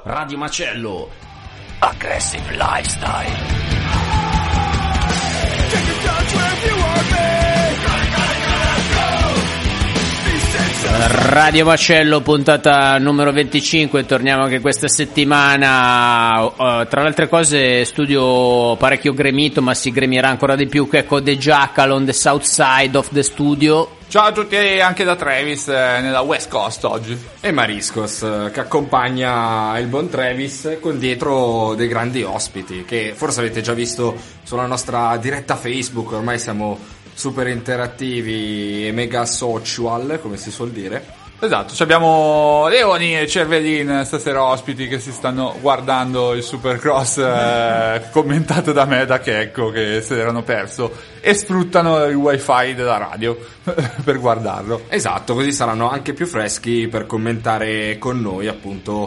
Radio Macello, Aggressive Lifestyle. Radio Macello, puntata numero 25, torniamo anche questa settimana. Tra le altre cose, studio parecchio gremito, ma si gremierà ancora di più, che con The Jackal on the South Side of the Studio. Ciao a tutti, anche da Travis nella West Coast oggi. E Mariscos che accompagna il buon Travis con dietro dei grandi ospiti che forse avete già visto sulla nostra diretta Facebook. Ormai siamo super interattivi e mega social, come si suol dire. Esatto, abbiamo Leoni e Cervelin stasera ospiti che si stanno guardando il Supercross commentato da me, da Checco, che se l'erano perso, e sfruttano il wifi della radio per guardarlo. Esatto, così saranno anche più freschi per commentare con noi appunto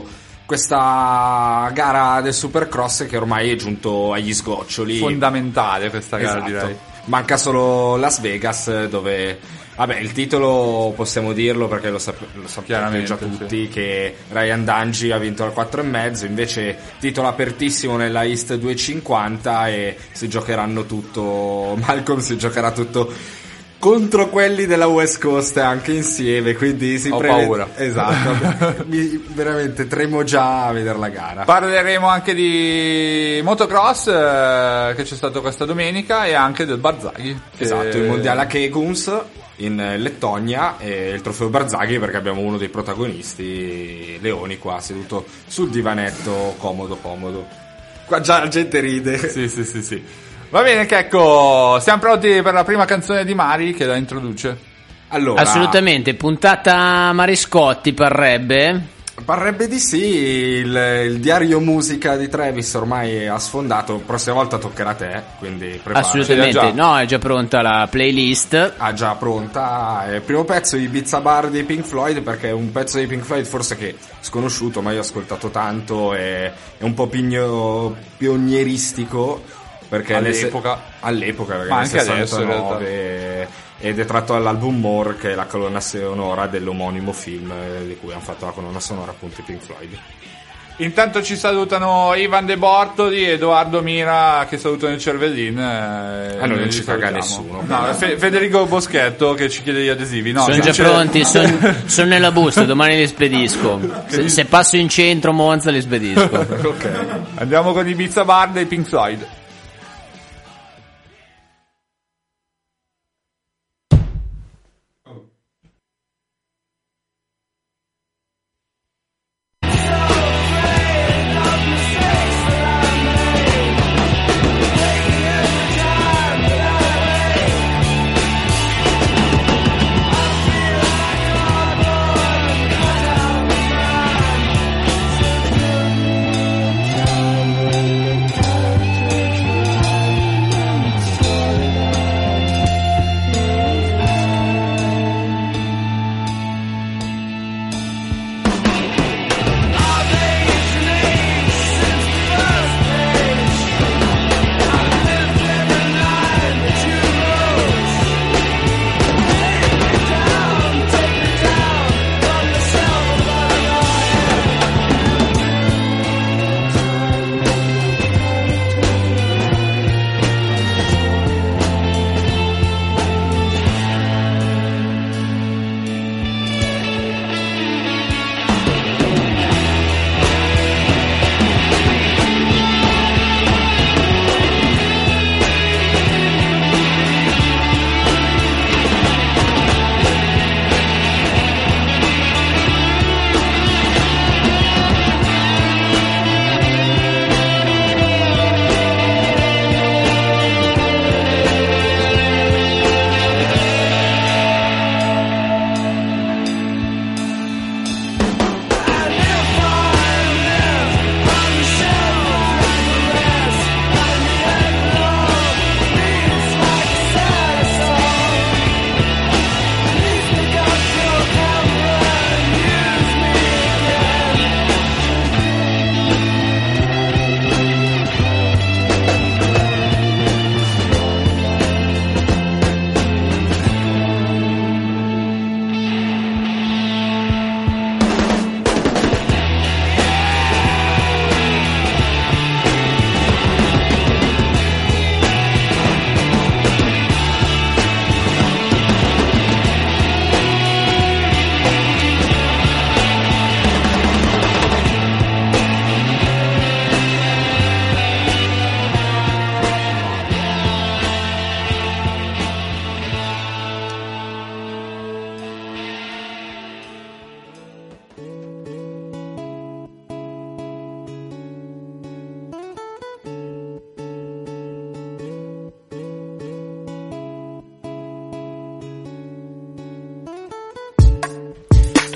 questa gara del Supercross che ormai è giunto agli sgoccioli. Fondamentale questa gara, esatto. Direi. Manca solo Las Vegas, dove, vabbè, il titolo possiamo dirlo perché lo sappiamo già tutti, sì, che Ryan Dungey ha vinto al 4,5, invece titolo apertissimo nella East 250 e si giocheranno tutto, Malcolm si giocherà tutto contro quelli della West Coast anche insieme, quindi si paura. Esatto. Veramente tremo già a vedere la gara. Parleremo anche di motocross che c'è stato questa domenica e anche del Barzaghi. Esatto, il mondiale a Keguns in Lettonia e il trofeo Barzaghi, perché abbiamo uno dei protagonisti, Leoni, qua seduto sul divanetto comodo. Qua già la gente ride. Sì. Va bene, Checco, siamo pronti per la prima canzone di Mari che la introduce? Allora, assolutamente, puntata Mariscotti parrebbe di sì. Il diario musica di Travis ormai ha sfondato, prossima volta toccherà a te, quindi preparati. Assolutamente, no, è già pronta la playlist. Già pronta. Primo pezzo, Ibiza Bar di Pink Floyd, perché è un pezzo di Pink Floyd forse che sconosciuto, ma io ho ascoltato tanto, è un po' pionieristico. Perché all'epoca perché ma nel anche 69 adesso ed è tratto dall'album More, che è la colonna sonora dell'omonimo film di cui hanno fatto la colonna sonora appunto i Pink Floyd. Intanto ci salutano Ivan De Bortoli, Edoardo Mira, che salutano il Cervellin. Noi non ci caga nessuno. No, Federico Boschetto che ci chiede gli adesivi. No, sono già pronti, sono nella busta, domani li spedisco. Se passo in centro Monza li spedisco. Ok. Andiamo con Ibiza Bar dei Pink Floyd.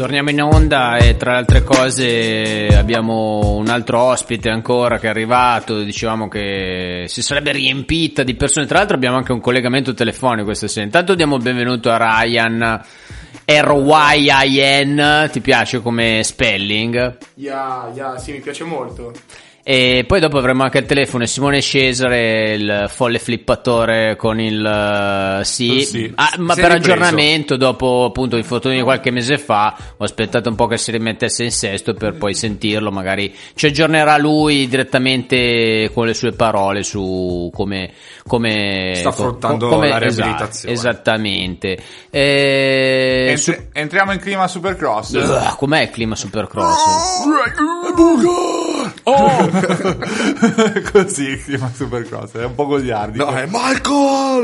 Torniamo in onda e tra le altre cose abbiamo un altro ospite ancora che è arrivato, dicevamo che si sarebbe riempita di persone, tra l'altro abbiamo anche un collegamento telefonico questa sera. Intanto diamo il benvenuto a Ryan, R-Y-I-N, ti piace come spelling? Sì, mi piace molto. E poi dopo avremo anche al telefono Simone Cesare, il folle flippatore con il sì. Ma per aggiornamento, dopo appunto i fotoni di qualche mese fa, ho aspettato un po' che si rimettesse in sesto per poi sentirlo, magari ci aggiornerà lui direttamente con le sue parole su come sta affrontando la riabilitazione. Esattamente. Entriamo in clima Supercross. Com'è il clima Supercross? Così il clima Supercross è un po' goliardico. No, è Malcolm,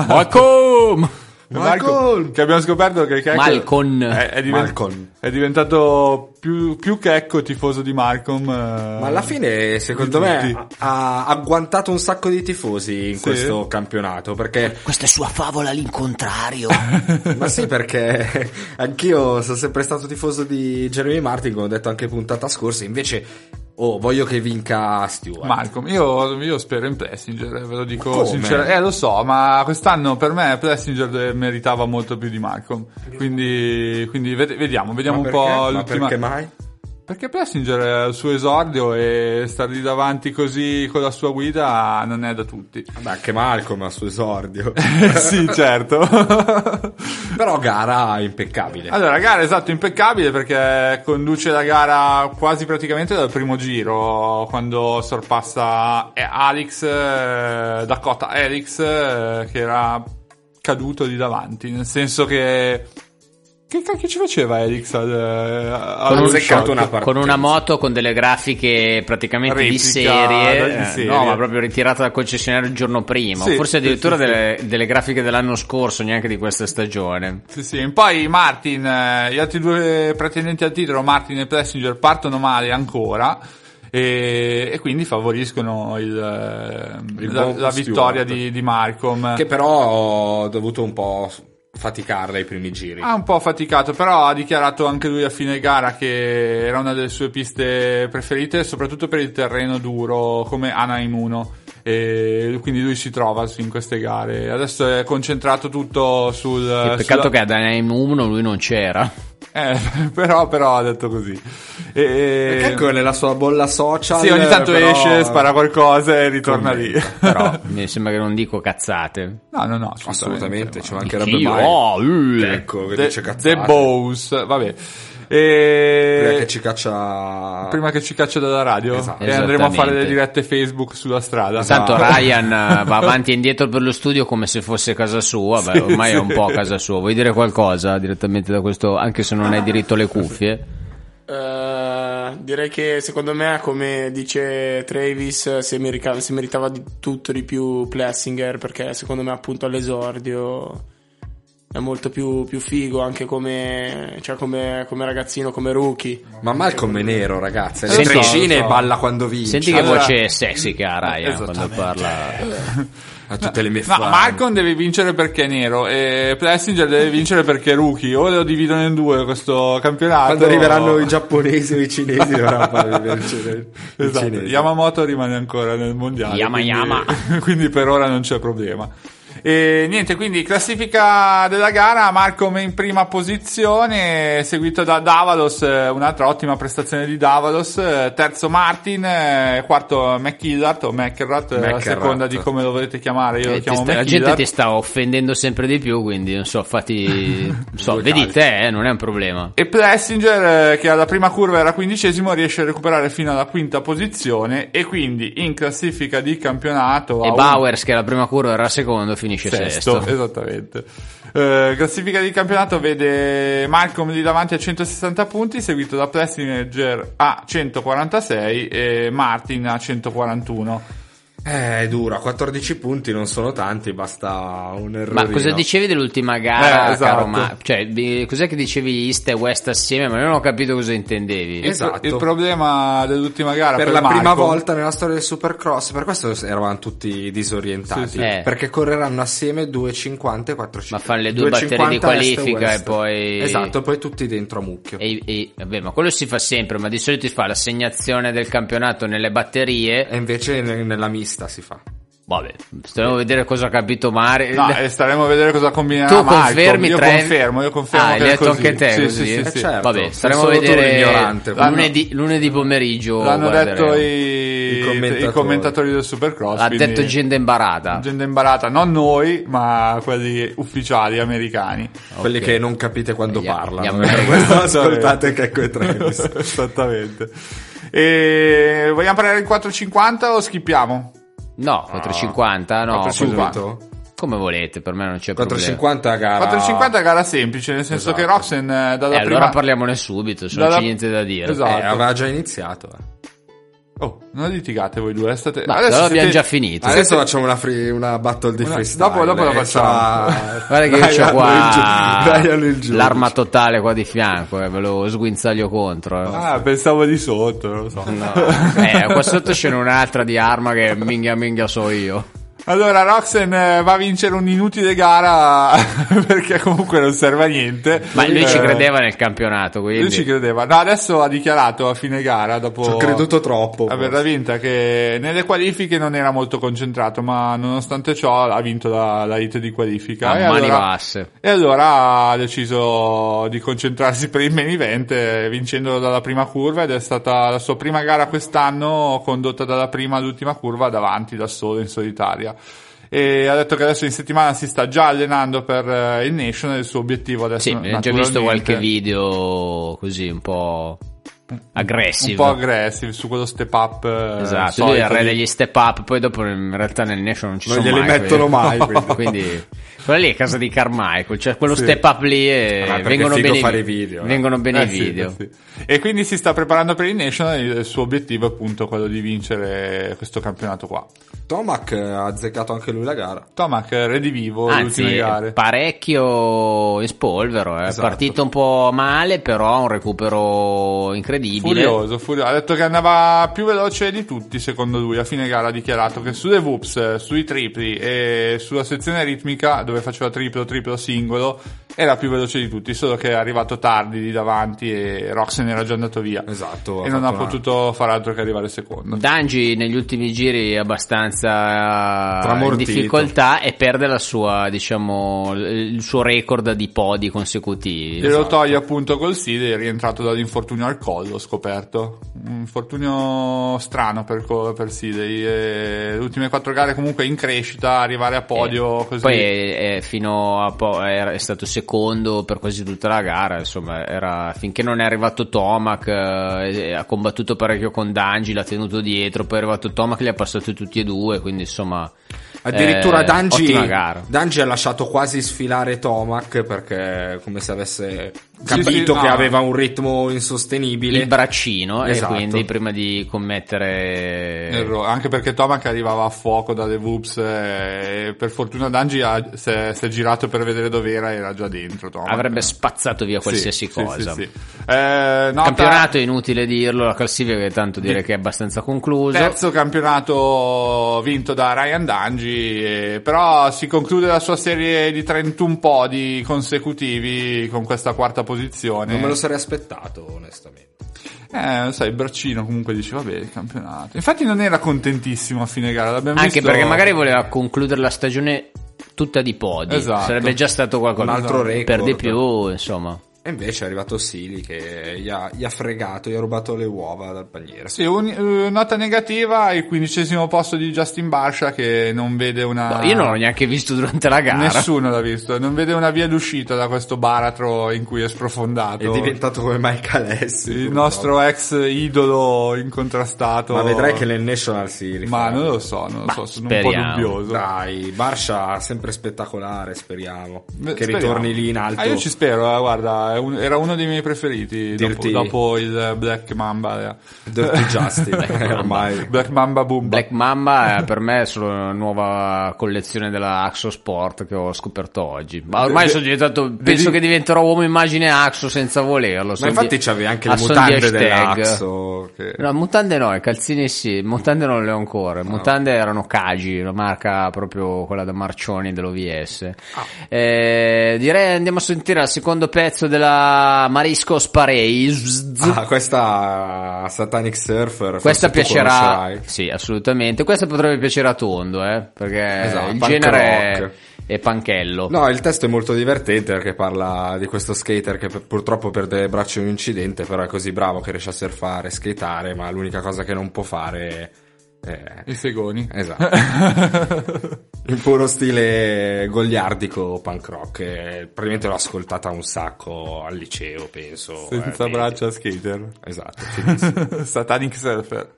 che abbiamo scoperto che Malcolm è diventato più Checco tifoso di Malcolm, ma alla fine secondo me ha agguantato un sacco di tifosi in questo campionato, perché questa è sua favola all'incontrario. ma sì, perché anch'io sono sempre stato tifoso di Jeremy Martin, come ho detto anche puntata scorsa, invece voglio che vinca Stewart. Malcolm, io spero in Plessinger, ve lo dico sinceramente. Lo so, ma quest'anno per me Plessinger meritava molto più di Malcolm. Quindi vediamo un po' l'ultima. Perché mai? Perché Plessinger è il suo esordio e stare lì davanti così con la sua guida non è da tutti. Vabbè, anche Malcolm ha il suo esordio. Sì, certo. Però gara impeccabile. Allora, gara impeccabile, perché conduce la gara quasi praticamente dal primo giro, quando sorpassa Dakota Alex, che era caduto lì davanti, nel senso che cacchio ci faceva Elix con una moto con delle grafiche praticamente di serie, no, ma proprio ritirata dal concessionario il giorno prima, o forse addirittura delle grafiche dell'anno scorso, neanche di questa stagione. Sì. E poi Martin, gli altri due pretendenti al titolo, Martin e Plessinger, partono male ancora e quindi favoriscono la vittoria di Malcolm, che però ha dovuto un po' faticarla ai primi giri. Ha un po' faticato, però ha dichiarato anche lui a fine gara che era una delle sue piste preferite, soprattutto per il terreno duro come Anaheim 1, e quindi lui si trova in queste gare. Adesso è concentrato tutto sul peccato che ad Anaheim 1 lui non c'era. Però ha detto così. Perché ecco, nella sua bolla social. Sì, ogni tanto esce, spara qualcosa e ritorna lì. Però mi sembra che non dico cazzate. No, assolutamente. Ci mancherebbe mai. Ecco, che dice cazzate. The Bows, vabbè. Prima che ci caccia dalla radio, esatto. E andremo a fare le dirette Facebook sulla strada. Tanto Ryan va avanti e indietro per lo studio come se fosse casa sua. Beh, ormai è un po' casa sua. Vuoi dire qualcosa direttamente da questo, anche se non hai diritto alle cuffie? Direi che secondo me, come dice Travis, si meritava di tutto di più Plessinger, perché secondo me appunto all'esordio è molto più figo anche come ragazzino, come rookie. Ma Malcolm è nero, ragazzi, le treccine e balla quando vince. Senti che voce sexy che ha Ryan quando parla a tutte le mie fan. Ma Malcolm deve vincere perché è nero e Plessinger deve vincere perché è rookie, o lo dividono in due questo campionato. Quando arriveranno i giapponesi o i cinesi dovranno fare vincere. Esatto. Yamamoto rimane ancora nel mondiale, quindi per ora non c'è problema. E niente, quindi classifica della gara: Malcolm in prima posizione, seguito da Davalos, un'altra ottima prestazione di Davalos, terzo Martin, quarto McIlrath o McIlrath, a seconda di come lo volete chiamare. Io lo chiamo McIlrath. La gente ti sta offendendo sempre di più, quindi non so, vedi te, non è un problema. E Plessinger, che alla prima curva era 15esimo, riesce a recuperare fino alla quinta posizione e quindi in classifica di campionato. E Bowers, che alla prima curva era secondo, finisce sesto. Esattamente. Classifica di campionato vede Malcolm lì davanti a 160 punti, seguito da Plessinger a 146 e Martin a 141. È dura, 14 punti non sono tanti, basta un errorino. Ma cosa dicevi dell'ultima gara, esatto. caro? Ma cioè, cos'è che dicevi East e West assieme? Ma io non ho capito cosa intendevi. Esatto. Il problema dell'ultima gara per per la Marco, prima volta nella storia del Supercross, per questo eravamo tutti disorientati, Sì. perché correranno assieme 2,50 e 4,50. Ma fanno le due batterie di qualifica e poi... Esatto, e poi tutti dentro a mucchio. Vabbè, ma quello si fa sempre, ma di solito si fa l'assegnazione del campionato nelle batterie. E invece nella mista si fa. Vabbè, staremo a vedere cosa ha capito Mare. No, staremo a vedere cosa combinerà Tu Malcolm. confermi Io confermo che l'hai detto anche te sì, così. sì, sì. Certo. Vabbè, staremo a Sei solo tu vedere l'ignorante. lunedì pomeriggio. L'hanno detto guarderemo. i commentatori del Supercross. Ha quindi detto gente imbarata. gente imbarata, non noi, ma quelli ufficiali americani. Quelli Ok. che non capite quando parlano. Andiamo. Questo ascoltate che è Travis. Esattamente. E vogliamo parlare del 450 o schippiamo? No, 450, no. 450. Come volete, per me non c'è problema. 450 gara. 450 è gara semplice, nel senso che Roxen dalla prima... Allora parliamone subito, se non c'è niente da dire. Esatto. Aveva già iniziato. Oh, non litigate voi due, state... Ma adesso abbiamo siete- già finito. Adesso facciamo una battle di freestyle. dopo la facciamo. Guarda che io c'ho Brian il qua giudice. l'arma totale qua di fianco, ve lo sguinzaglio contro. Ah, pensavo di sotto, non lo so. No. Qua sotto c'è un'altra di arma che minchia so io. Allora, Roxen va a vincere un'inutile gara perché comunque non serve a niente. Ma lui ci credeva nel campionato, quindi. Lui ci credeva. No, adesso ha dichiarato a fine gara, dopo Ci ho creduto troppo. averla vinta, che nelle qualifiche non era molto concentrato, ma nonostante ciò ha vinto la hit di qualifica. A E mani allora, basse. e allora ha deciso di concentrarsi per il main event, vincendolo dalla prima curva, ed è stata la sua prima gara quest'anno condotta dalla prima all'ultima curva davanti da solo in solitaria. E ha detto che adesso in settimana si sta già allenando per il National, il suo obiettivo adesso Sì, ho già visto naturalmente, qualche video così un po' aggressive. un po' aggressive su quello step up Esatto, lui è il re degli step up, poi dopo in realtà nel Nation non ci Non sono glieli mai mettono quelli. mai, quindi. Quindi quella lì è casa di Carmichael, cioè quello Sì. step up lì e perché vengono è figo bene fare i video, vengono bene i Sì, video. sì. E quindi si sta preparando per il National, il suo obiettivo è appunto quello di vincere questo campionato qua. Tomac ha azzeccato anche lui la gara. Tomac redivivo le ultime Anzi, gare. parecchio in spolvero, è Esatto. partito un po' male, però un recupero incredibile. Furioso. Ha detto che andava più veloce di tutti, secondo lui. A fine gara ha dichiarato che sulle whoops, sui tripli e sulla sezione ritmica, dove faceva triplo, singolo, era più veloce di tutti, solo che è arrivato tardi di davanti e Roxen era già andato via. Esatto. E non ha potuto fare altro che arrivare secondo. Dangi negli ultimi giri è abbastanza in Tramortito. difficoltà e perde la sua, diciamo, il suo record di podi consecutivi. Glielo toglie appunto col Side, è rientrato dall'infortunio al collo, ho scoperto. Un infortunio strano per Sidey. Le ultime 4 gare comunque in crescita, arrivare a podio così. Poi fino a è stato secondo per quasi tutta la gara, insomma, finché non è arrivato Tomac, ha combattuto parecchio con Dangi, l'ha tenuto dietro, poi è arrivato Tomac, li ha passati tutti e due, quindi insomma Addirittura ottima gara. Dangi ha lasciato quasi sfilare Tomac perché come se avesse Sì, capito sì, che no. aveva un ritmo insostenibile. Il braccino, Esatto. e quindi prima di commettere Anche perché Tomac arrivava a fuoco dalle whoops e per fortuna Dangi si è girato per vedere dov'era già dentro Tomac. avrebbe spazzato via qualsiasi Sì, cosa. sì, sì. Nota- Campionato è inutile dirlo, la classifica che tanto dire che è abbastanza concluso. Terzo campionato vinto da Ryan Dangi, però si conclude la sua serie di 31 podi consecutivi con questa quarta posizione. Non me lo sarei aspettato, onestamente. Sai, il braccino comunque dice vabbè, il campionato. Infatti non era contentissimo a fine gara, l'abbiamo Anche visto... perché magari voleva concludere la stagione tutta di podi. Esatto. Sarebbe già stato qualcosa Un altro record. per di più, insomma. E invece è arrivato Sili che gli ha fregato, gli ha rubato le uova dal paniere. Sì, nota negativa, il 15° posto di Justin Barsha che non vede una... No, io non l'ho neanche visto durante la gara. Nessuno l'ha visto, non vede una via d'uscita da questo baratro in cui è sprofondato. È diventato come Mike Alessi. Il purtroppo. nostro ex idolo incontrastato. Ma vedrai che nel National si Ma rifarà. non lo so, sono un po' speriamo. dubbioso. Dai, Barsha sempre spettacolare, speriamo. Che Speriamo. ritorni lì in alto. Io ci spero, guarda, era uno dei miei preferiti dopo il Black Mamba. Dirty Justin, ormai. Black Mamba Boom. Black Mamba per me è solo una nuova collezione della Axo Sport che ho scoperto oggi. Ma ormai sono diventato, penso che diventerò uomo immagine Axo senza volerlo. Ma infatti c'avevi anche le mutande dell'Axo. No, mutande no, i calzini sì, mutande non le ho ancora. Mutande erano Kaji, la marca proprio quella da Marcioni dell'OVS. Direi andiamo a sentire il secondo pezzo della Marisco Sparei. Questa Satanic Surfer. Questa piacerà, sì, assolutamente. Questa potrebbe piacere a Tondo, perché il genere è panchello. No, il testo è molto divertente perché parla di questo skater che purtroppo perde le braccia in un incidente, però è così bravo che riesce a surfare, skateare, ma l'unica cosa che non può fare è i segoni. Esatto. In puro stile goliardico punk rock. Praticamente l'ho ascoltata un sacco al liceo, penso. Senza braccia skater. Esatto. Satanic Surfer.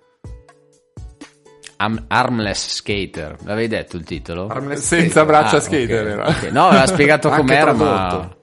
Armless Skater, l'avevi detto il titolo? Senza braccia skater era. Okay. No, aveva spiegato com'era, ma...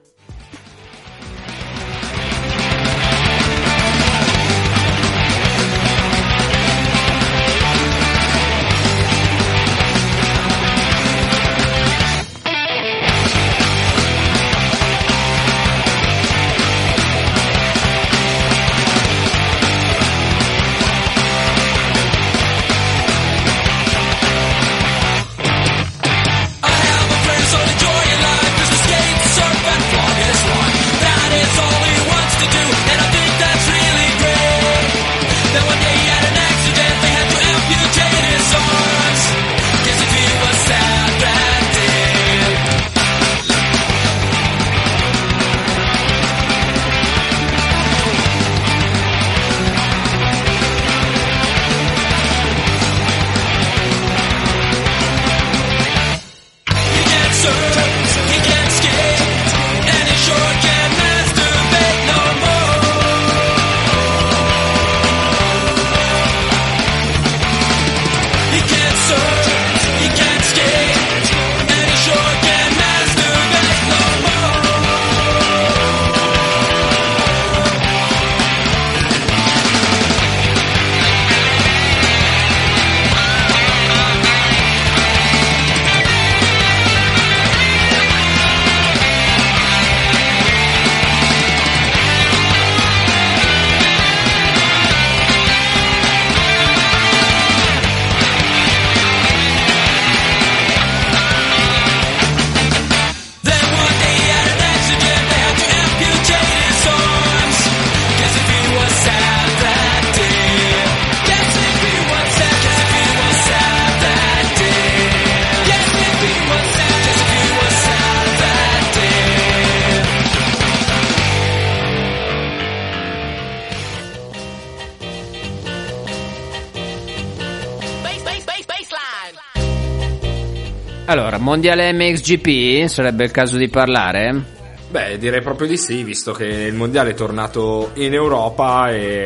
Allora, mondiale MXGP, sarebbe il caso di parlare? Beh, direi proprio di sì, visto che il mondiale è tornato in Europa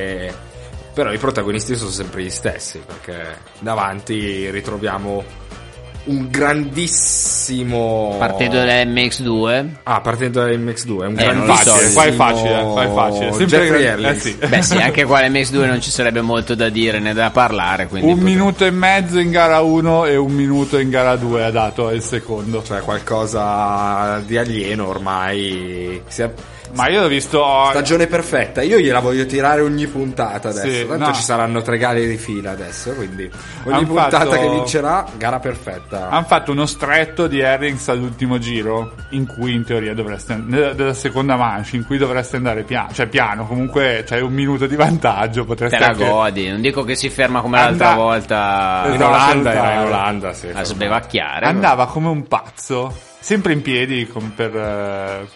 però i protagonisti sono sempre gli stessi, perché davanti ritroviamo un grandissimo... Partendo dall'MX2. Partendo dall'MX2, è un grandissimo... Qua è facile. Sempre sì. Beh sì, anche qua l'MX2 non ci sarebbe molto da dire né da parlare, quindi minuto e mezzo in gara 1 e 1 minuto in gara 2 ha dato il secondo. Cioè qualcosa di alieno ormai... Ma io l'ho visto... Stagione perfetta, io gliela voglio tirare ogni puntata adesso. Sì, tanto ci saranno 3 gare di fila adesso, quindi ogni puntata che vincerà, gara perfetta. Hanno fatto uno stretto di Herrings all'ultimo giro, in cui in teoria della seconda manche, in cui dovreste andare piano, comunque c'hai 1 minuto di vantaggio, potreste te la godi, non dico che si ferma come l'altra volta in Olanda, sì, a sbevacchiare. Andava come un pazzo, sempre in piedi per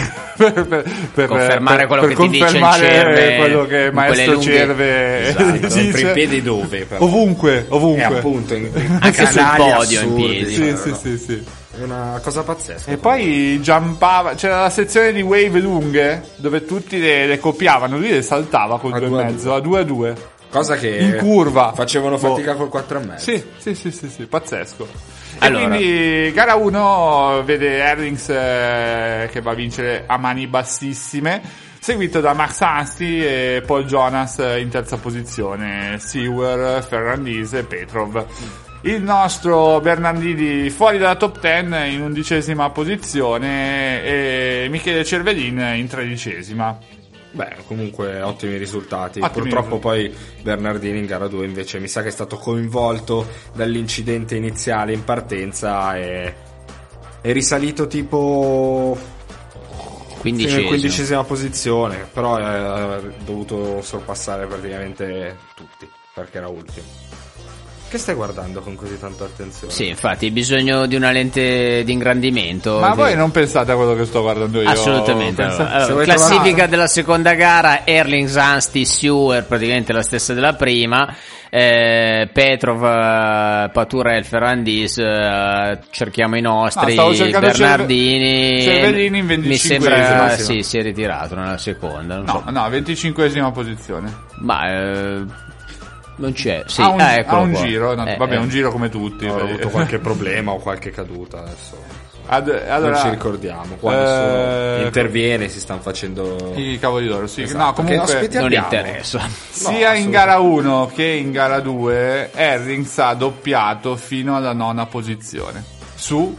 confermare quello che ti dice il Cerve, quello che Maestro Cerve dice. Sempre in piedi dove? Però? Ovunque. Appunto anche sul podio in piedi. Sì. È una cosa pazzesca. E poi jumpava, c'era la sezione di wave lunghe dove tutti le copiavano, lui le saltava col 2,5 a 2. Cosa che in curva facevano fatica col 4,5. Sì, pazzesco. Allora. E quindi gara 1 vede Herlings che va a vincere a mani bassissime, seguito da Max Anstey e Paul Jonas in terza posizione, Sewer, Ferrandis e Petrov. Il nostro Bernardini fuori dalla top 10 in 11ª posizione e Michele Cervelin in 13ª. Beh, comunque ottimi risultati. Purtroppo poi Bernardini in gara 2 invece mi sa che è stato coinvolto dall'incidente iniziale in partenza e è risalito tipo 15ª posizione, però ha dovuto sorpassare praticamente tutti perché era ultimo. Che stai guardando con così tanta attenzione? Sì, infatti, hai bisogno di una lente di ingrandimento. Ma voi non pensate a quello che sto guardando io? Assolutamente. Allora, classifica della seconda gara: Herlings, Anstey, Sewer, praticamente la stessa della prima. Petrov, Paturel, Ferrandis, cerchiamo i nostri. Bernardini, Cervellini in 25esima. Mi sembra sì, si è ritirato nella seconda. No, 25esima posizione. Ma non c'è, sì, ha un qua. giro, un giro come tutti. Ha avuto qualche problema o qualche caduta adesso. Allora, non ci ricordiamo. Qua nessuno interviene, si stanno facendo i cavoli d'oro. Sì, esatto. No, comunque non interessa. Sia in gara 1 che in gara 2 Herlings ha doppiato fino alla 9ª posizione su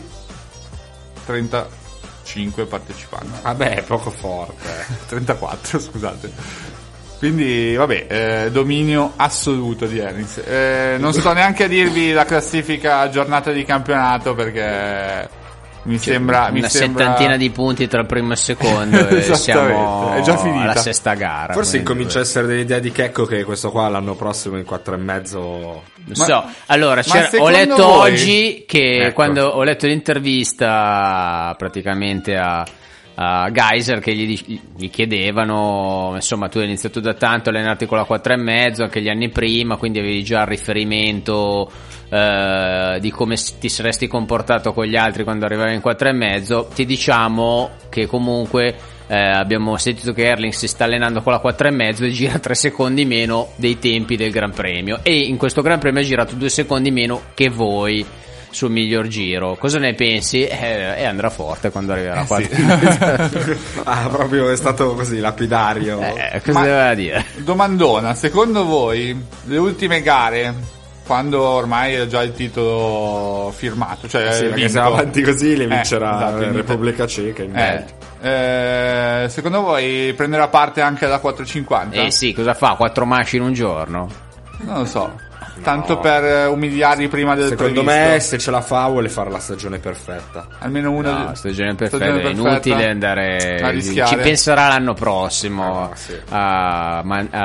35 partecipanti. Vabbè, è poco forte. 34, scusate. Quindi dominio assoluto di Herlings. Non sto neanche a dirvi la classifica giornata di campionato perché mi sembra una settantina di punti tra il primo e il secondo e siamo è già finita. alla sesta gara. Forse incomincia a essere dell'idea di Checco che questo qua l'anno prossimo in 4,5 non so. Allora ho letto voi? oggi che quando ho letto l'intervista praticamente a Geiser che gli chiedevano, insomma, tu hai iniziato da tanto a allenarti con la 4,5 anche gli anni prima, quindi avevi già il riferimento di come ti saresti comportato con gli altri quando arrivavi in 4,5. Ti diciamo che comunque abbiamo sentito che Herlings si sta allenando con la 4,5 e gira 3 secondi meno dei tempi del Gran Premio, e in questo Gran Premio ha girato 2 secondi meno che voi sul miglior giro. Cosa ne pensi? E andrà forte quando arriverà qua. Sì. Proprio è stato così lapidario. Cosa doveva dire? Domandona, secondo voi le ultime gare, quando ormai è già il titolo firmato, cioè perché se va avanti così le vincerà esatto, la Repubblica Ceca in secondo voi prenderà parte anche alla 450? Sì, cosa fa? 4 manche in un giorno? Non lo so. Tanto per umiliarli prima del secondo previsto. me se ce la fa vuole fare la stagione perfetta, almeno una. No, stagione perfetta è inutile andare a rischiare. Ci penserà l'anno prossimo sì. a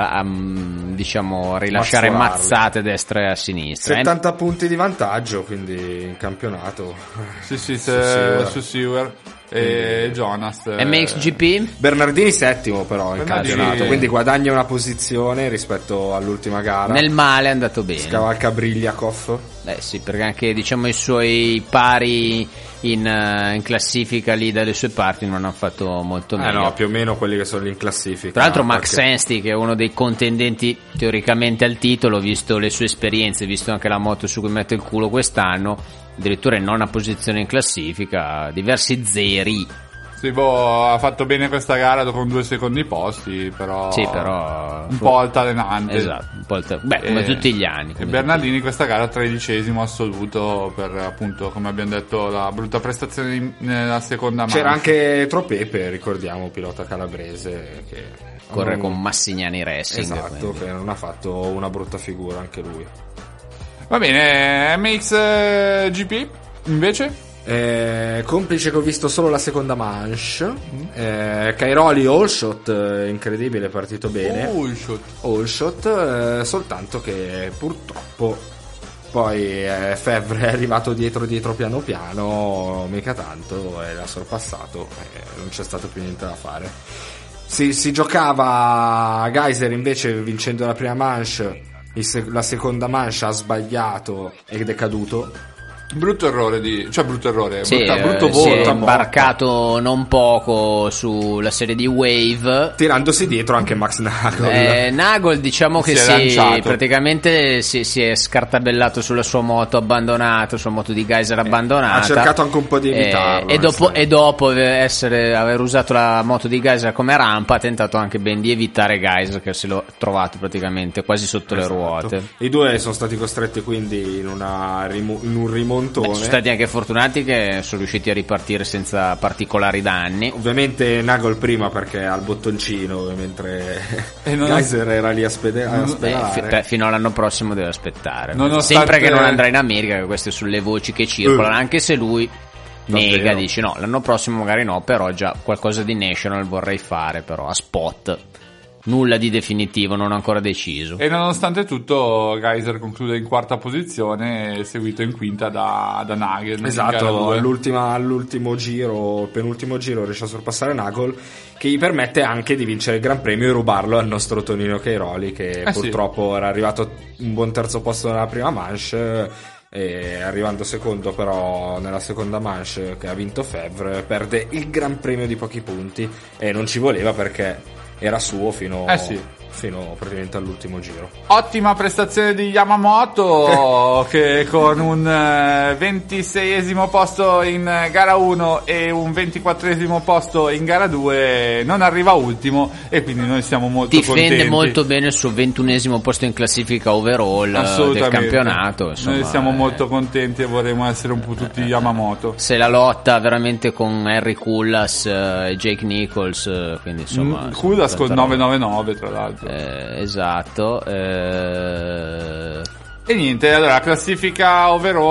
diciamo rilasciare mazzate a destra e a sinistra. 70 punti di vantaggio quindi in campionato. Sì, su Sewer e Jonas. MXGP Bernardini settimo però in campionato, quindi guadagna una posizione rispetto all'ultima gara. Nel male è andato bene. Scavalca Brigliakov. Sì, perché anche diciamo i suoi pari in classifica lì dalle sue parti non hanno fatto molto meglio. No, più o meno quelli che sono lì in classifica. Tra l'altro Max Anstey, che è uno dei contendenti teoricamente al titolo, visto le sue esperienze, visto anche la moto su cui mette il culo quest'anno, addirittura in 9ª posizione in classifica, diversi zeri. Sì, ha fatto bene questa gara con 2 secondi posti, però un po' altalenante. Esatto, come tutti gli anni. E Bernardini questa gara 13° assoluto per, appunto, come abbiamo detto, la brutta prestazione nella seconda C'era manche. anche Tropepe, ricordiamo, pilota calabrese che corre con Massignani Racing. Esatto, che non ha fatto una brutta figura anche lui. Va bene, MXGP invece? Complice che ho visto solo la seconda manche. Cairoli Allshot, incredibile, partito bene. Allshot, soltanto che purtroppo poi Fevre è arrivato dietro piano piano, mica tanto, e l'ha sorpassato e non c'è stato più niente da fare. Si giocava Geiser invece vincendo la prima manche, la seconda manche ha sbagliato ed è caduto. Brutto errore brutto voto. Si è imbarcato non poco sulla serie di Wave, tirandosi dietro anche Max Nagel. Nagel diciamo che praticamente si è scartabellato sulla sua moto abbandonata, sulla moto di Geyser abbandonata. Ha cercato anche un po' di evitarlo. E dopo aver usato la moto di Geyser come rampa, ha tentato anche ben di evitare Geyser, che se l'ho trovato praticamente quasi sotto le ruote. I due sono stati costretti quindi in un rimontone. Sono stati anche fortunati che sono riusciti a ripartire senza particolari danni. Ovviamente Nagel prima perché ha il bottoncino, mentre Geyser era lì a spedalare. Fino all'anno prossimo deve aspettare. Sempre che non andrà in America, che queste sono le voci che circolano, anche se lui nega, dice no, l'anno prossimo magari no, però già qualcosa di National vorrei fare, però a spot. Nulla di definitivo, non ho ancora deciso. E nonostante tutto Geyser conclude in quarta posizione, seguito in quinta da Nagel. Esatto, all'ultimo giro, penultimo giro riesce a sorpassare Nagel, che gli permette anche di vincere il Gran Premio e rubarlo al nostro Tonino Cairoli, che purtroppo era arrivato un buon terzo posto nella prima manche, e arrivando secondo però nella seconda manche che ha vinto Fevre, perde il Gran Premio di pochi punti, e non ci voleva perché era suo fino praticamente all'ultimo giro. Ottima prestazione di Yamamoto che con un 26esimo posto in gara 1 e un 24esimo posto in gara 2 non arriva ultimo, e quindi noi siamo molto contenti. Difende molto bene il suo 21esimo posto in classifica overall del campionato, insomma, noi siamo molto contenti e vorremmo essere un po' tutti Yamamoto. Se la lotta veramente con Henry Kullas e Jake Nichols, quindi insomma Kullas con 999 tra l'altro. Esatto. E niente, allora classifica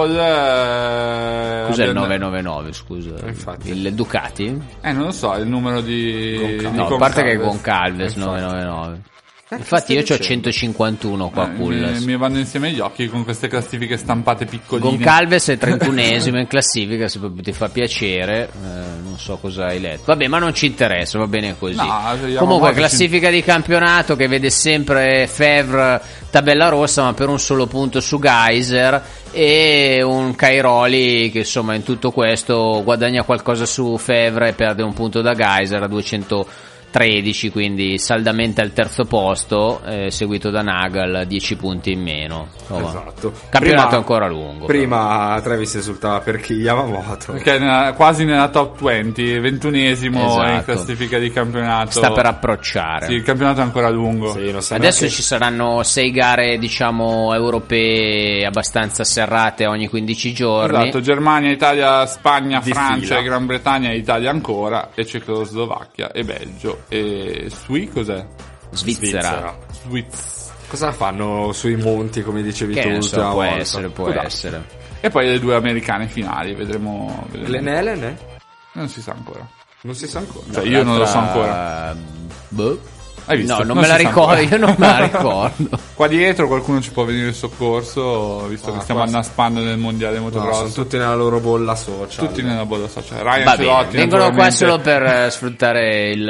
overall. Cos'è il 999? Scusa, infatti. Il Ducati? Non lo so, il numero di no, a parte che è Goncalves 999. Infatti io ho 151 qua. Mi vanno insieme gli occhi con queste classifiche stampate piccoline. Goncalves è 31esimo in classifica, se proprio ti fa piacere. Non so cosa hai letto. Vabbè, ma non ci interessa, va bene così. Comunque classifica di campionato che vede sempre Fevre tabella rossa, ma per un solo punto su Geyser, e un Cairoli che insomma in tutto questo guadagna qualcosa su Fevre e perde un punto da Geyser a 213, quindi saldamente al terzo posto, seguito da Nagel 10 punti in meno. Esatto. Campionato ancora lungo. Prima Travis esultava perché Yamamoto, perché quasi nella top 20, 21esimo in classifica di campionato. Sta per approcciare. Sì, il campionato è ancora lungo. Sì, adesso ci saranno 6 gare, diciamo, europee abbastanza serrate ogni 15 giorni. Esatto, Germania, Italia, Spagna, Francia e Gran Bretagna, Italia ancora, e Cecoslovacchia e Belgio. E cos'è? Svizzera. Cosa fanno sui monti, come dicevi tu? Può essere. E poi le due americane finali, vedremo. L'Enele? Non si sa ancora. Cioè, io non lo so ancora. Hai visto? No, non me la ricordo, io non me la ricordo. Qua dietro qualcuno ci può venire in soccorso, visto che stiamo annaspando nel mondiale motocross. Sono tutti nella loro bolla social. Ryan Celotti, vengono qua solo per sfruttare il...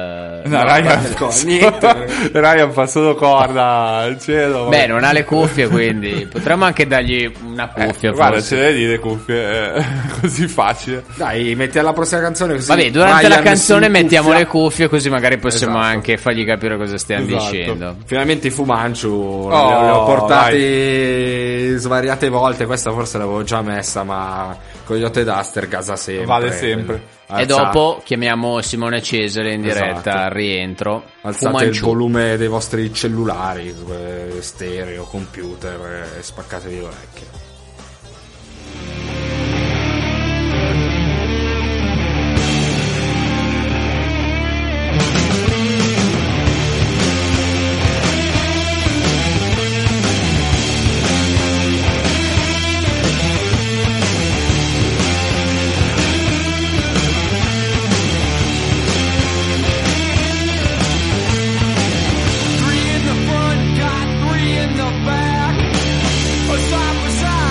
Ryan fa solo corda al cielo. Beh, non ha le cuffie, quindi potremmo anche dargli una cuffia. Guarda, ce le dire cuffie, è così facile. Dai, metti alla prossima canzone così. Vabbè, durante la canzone mettiamo le cuffie, così magari possiamo anche fargli capire cosa stiamo dicendo. Finalmente i Fumanchu li ho portati svariate volte. Questa forse l'avevo già messa, ma con gli Hot Duster casa sempre. Vale sempre. E dopo chiamiamo Simone Cesare in diretta al rientro. Alzate il volume dei vostri cellulari, stereo, computer, e spaccatevi le orecchie. Side by side.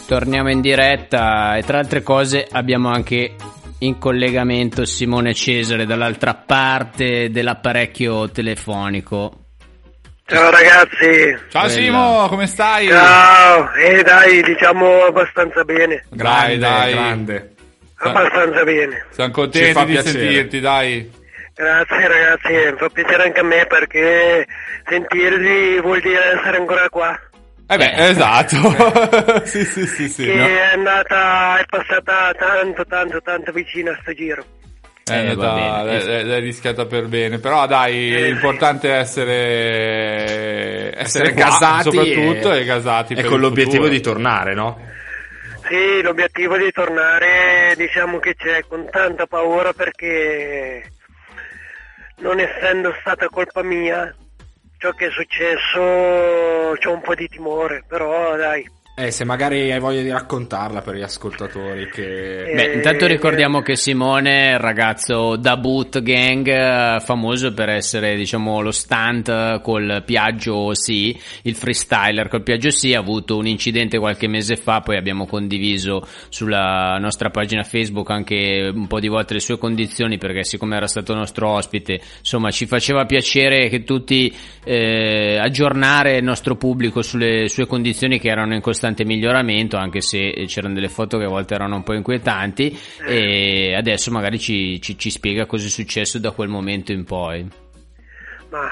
Torniamo in diretta e tra altre cose abbiamo anche in collegamento Simone Cesare dall'altra parte dell'apparecchio telefonico. Ciao ragazzi. Ciao Simo, come stai? Ciao, dai, diciamo abbastanza bene. Grande. Abbastanza bene. Siamo contenti di sentirti, dai. Grazie ragazzi, fa piacere anche a me perché sentirvi vuol dire essere ancora qua. Esatto. sì. Che è passata tanto vicino a sto giro. L'hai rischiata per bene, però dai, l'importante è essere qua, gasati, soprattutto e gasati e per con il l'obiettivo futuro. di tornare, no? Sì, l'obiettivo di tornare diciamo che c'è, con tanta paura perché non essendo stata colpa mia ciò che è successo, c'ho un po' di timore, però dai. Se magari hai voglia di raccontarla per gli ascoltatori che... Intanto ricordiamo che Simone è il ragazzo da Boot Gang, famoso per essere, diciamo, lo stunt col Piaggio C, il freestyler col Piaggio C. Ha avuto un incidente qualche mese fa, poi abbiamo condiviso sulla nostra pagina Facebook anche un po' di volte le sue condizioni, perché siccome era stato nostro ospite, insomma, ci faceva piacere che tutti aggiornare il nostro pubblico sulle sue condizioni che erano in costante miglioramento, anche se c'erano delle foto che a volte erano un po' inquietanti, e adesso magari ci spiega cosa è successo da quel momento in poi. Ma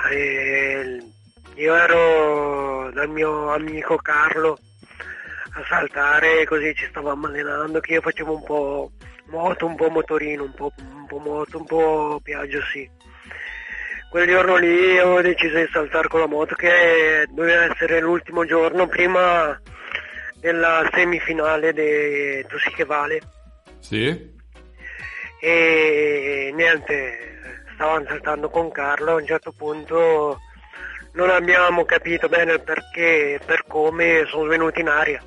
io ero dal mio amico Carlo a saltare, così ci stavamo allenando, che io facevo un po' moto, un po' motorino, un po' moto, un po' Piaggio sì. Quel giorno lì ho deciso di saltare con la moto, che doveva essere l'ultimo giorno prima della semifinale di Tu sì che vale. Sì. E niente, stavamo saltando con Carlo, a un certo punto non abbiamo capito bene il perché e per come sono svenuti in aria.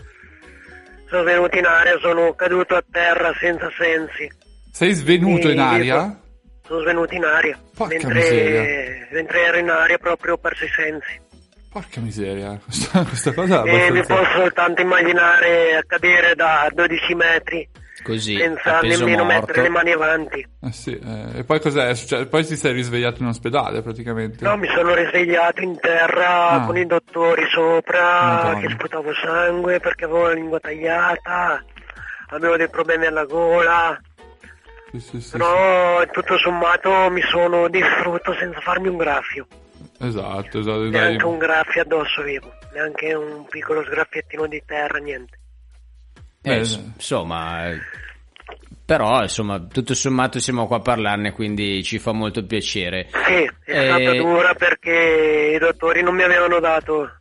Sono caduto a terra senza sensi. Sei svenuto in aria? Sono svenuto in aria. Porca miseria. Mentre ero in aria proprio ho perso i sensi. Porca miseria, questa cosa è abbastanza... Mi posso soltanto immaginare a cadere da 12 metri Così, senza nemmeno mettere le mani avanti. Sì. E poi cos'è successo? Poi ti sei risvegliato in ospedale praticamente? No, mi sono risvegliato in terra con i dottori sopra, Madonna. che sputavo sangue perché avevo la lingua tagliata, avevo dei problemi alla gola. Sì. Però tutto sommato mi sono distrutto senza farmi un graffio. Esatto. Neanche un graffio addosso avevo, neanche un piccolo sgraffiettino di terra, niente. Insomma, però insomma, tutto sommato siamo qua a parlarne, quindi ci fa molto piacere. Sì, è stata dura perché i dottori non mi avevano dato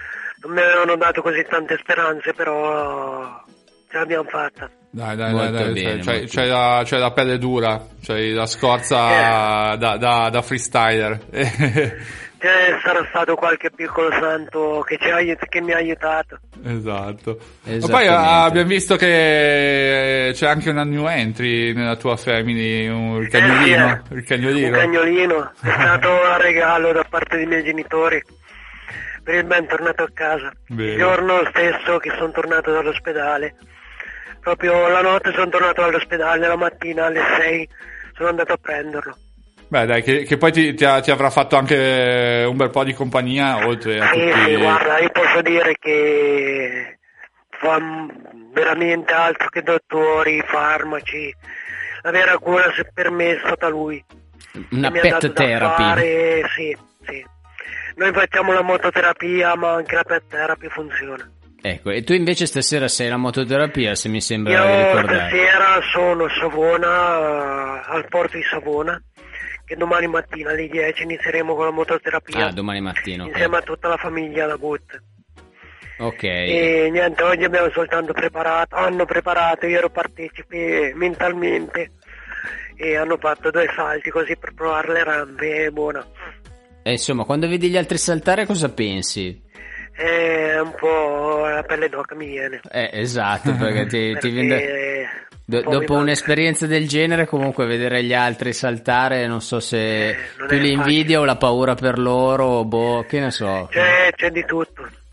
così tante speranze, però ce l'abbiamo fatta. Dai, Bene, c'hai la pelle dura, c'hai la scorza da freestyler. Sarà stato qualche piccolo santo che mi ha aiutato. Esatto. Ma poi abbiamo visto che c'è anche una new entry nella tua family, il cagnolino. Il cagnolino. Un cagnolino, è stato un regalo da parte dei miei genitori per il bentornato a casa. Bene. Il giorno stesso che sono tornato dall'ospedale, proprio la notte sono tornato dall'ospedale, la mattina alle 6 sono andato a prenderlo. Beh dai, che poi ti avrà fatto anche un bel po' di compagnia, oltre a tutti... Sì, guarda, io posso dire che fa veramente altro che dottori, farmaci. La vera cura per me è stata lui. Una mi ha pet dato da therapy. fare, sì. Noi facciamo la mototerapia, ma anche la pet therapy funziona. Ecco, e tu invece stasera sei la mototerapia, se mi sembra di Io ricordare. stasera sono a Savona, al porto di Savona, che domani mattina alle 10 inizieremo con la mototerapia. Domani mattina. Ok. Insieme a tutta la famiglia da Boot. Ok. E niente, oggi abbiamo soltanto hanno preparato, io ero partecipe mentalmente e hanno fatto 2 salti così per provare le rampe, è buona. E insomma, quando vedi gli altri saltare cosa pensi? È un po' la pelle d'oca mi viene. Esatto, perché ti viene... Dopo un'esperienza del genere, comunque vedere gli altri saltare, non so se più l'invidia o la paura per loro, che ne so. C'è di tutto.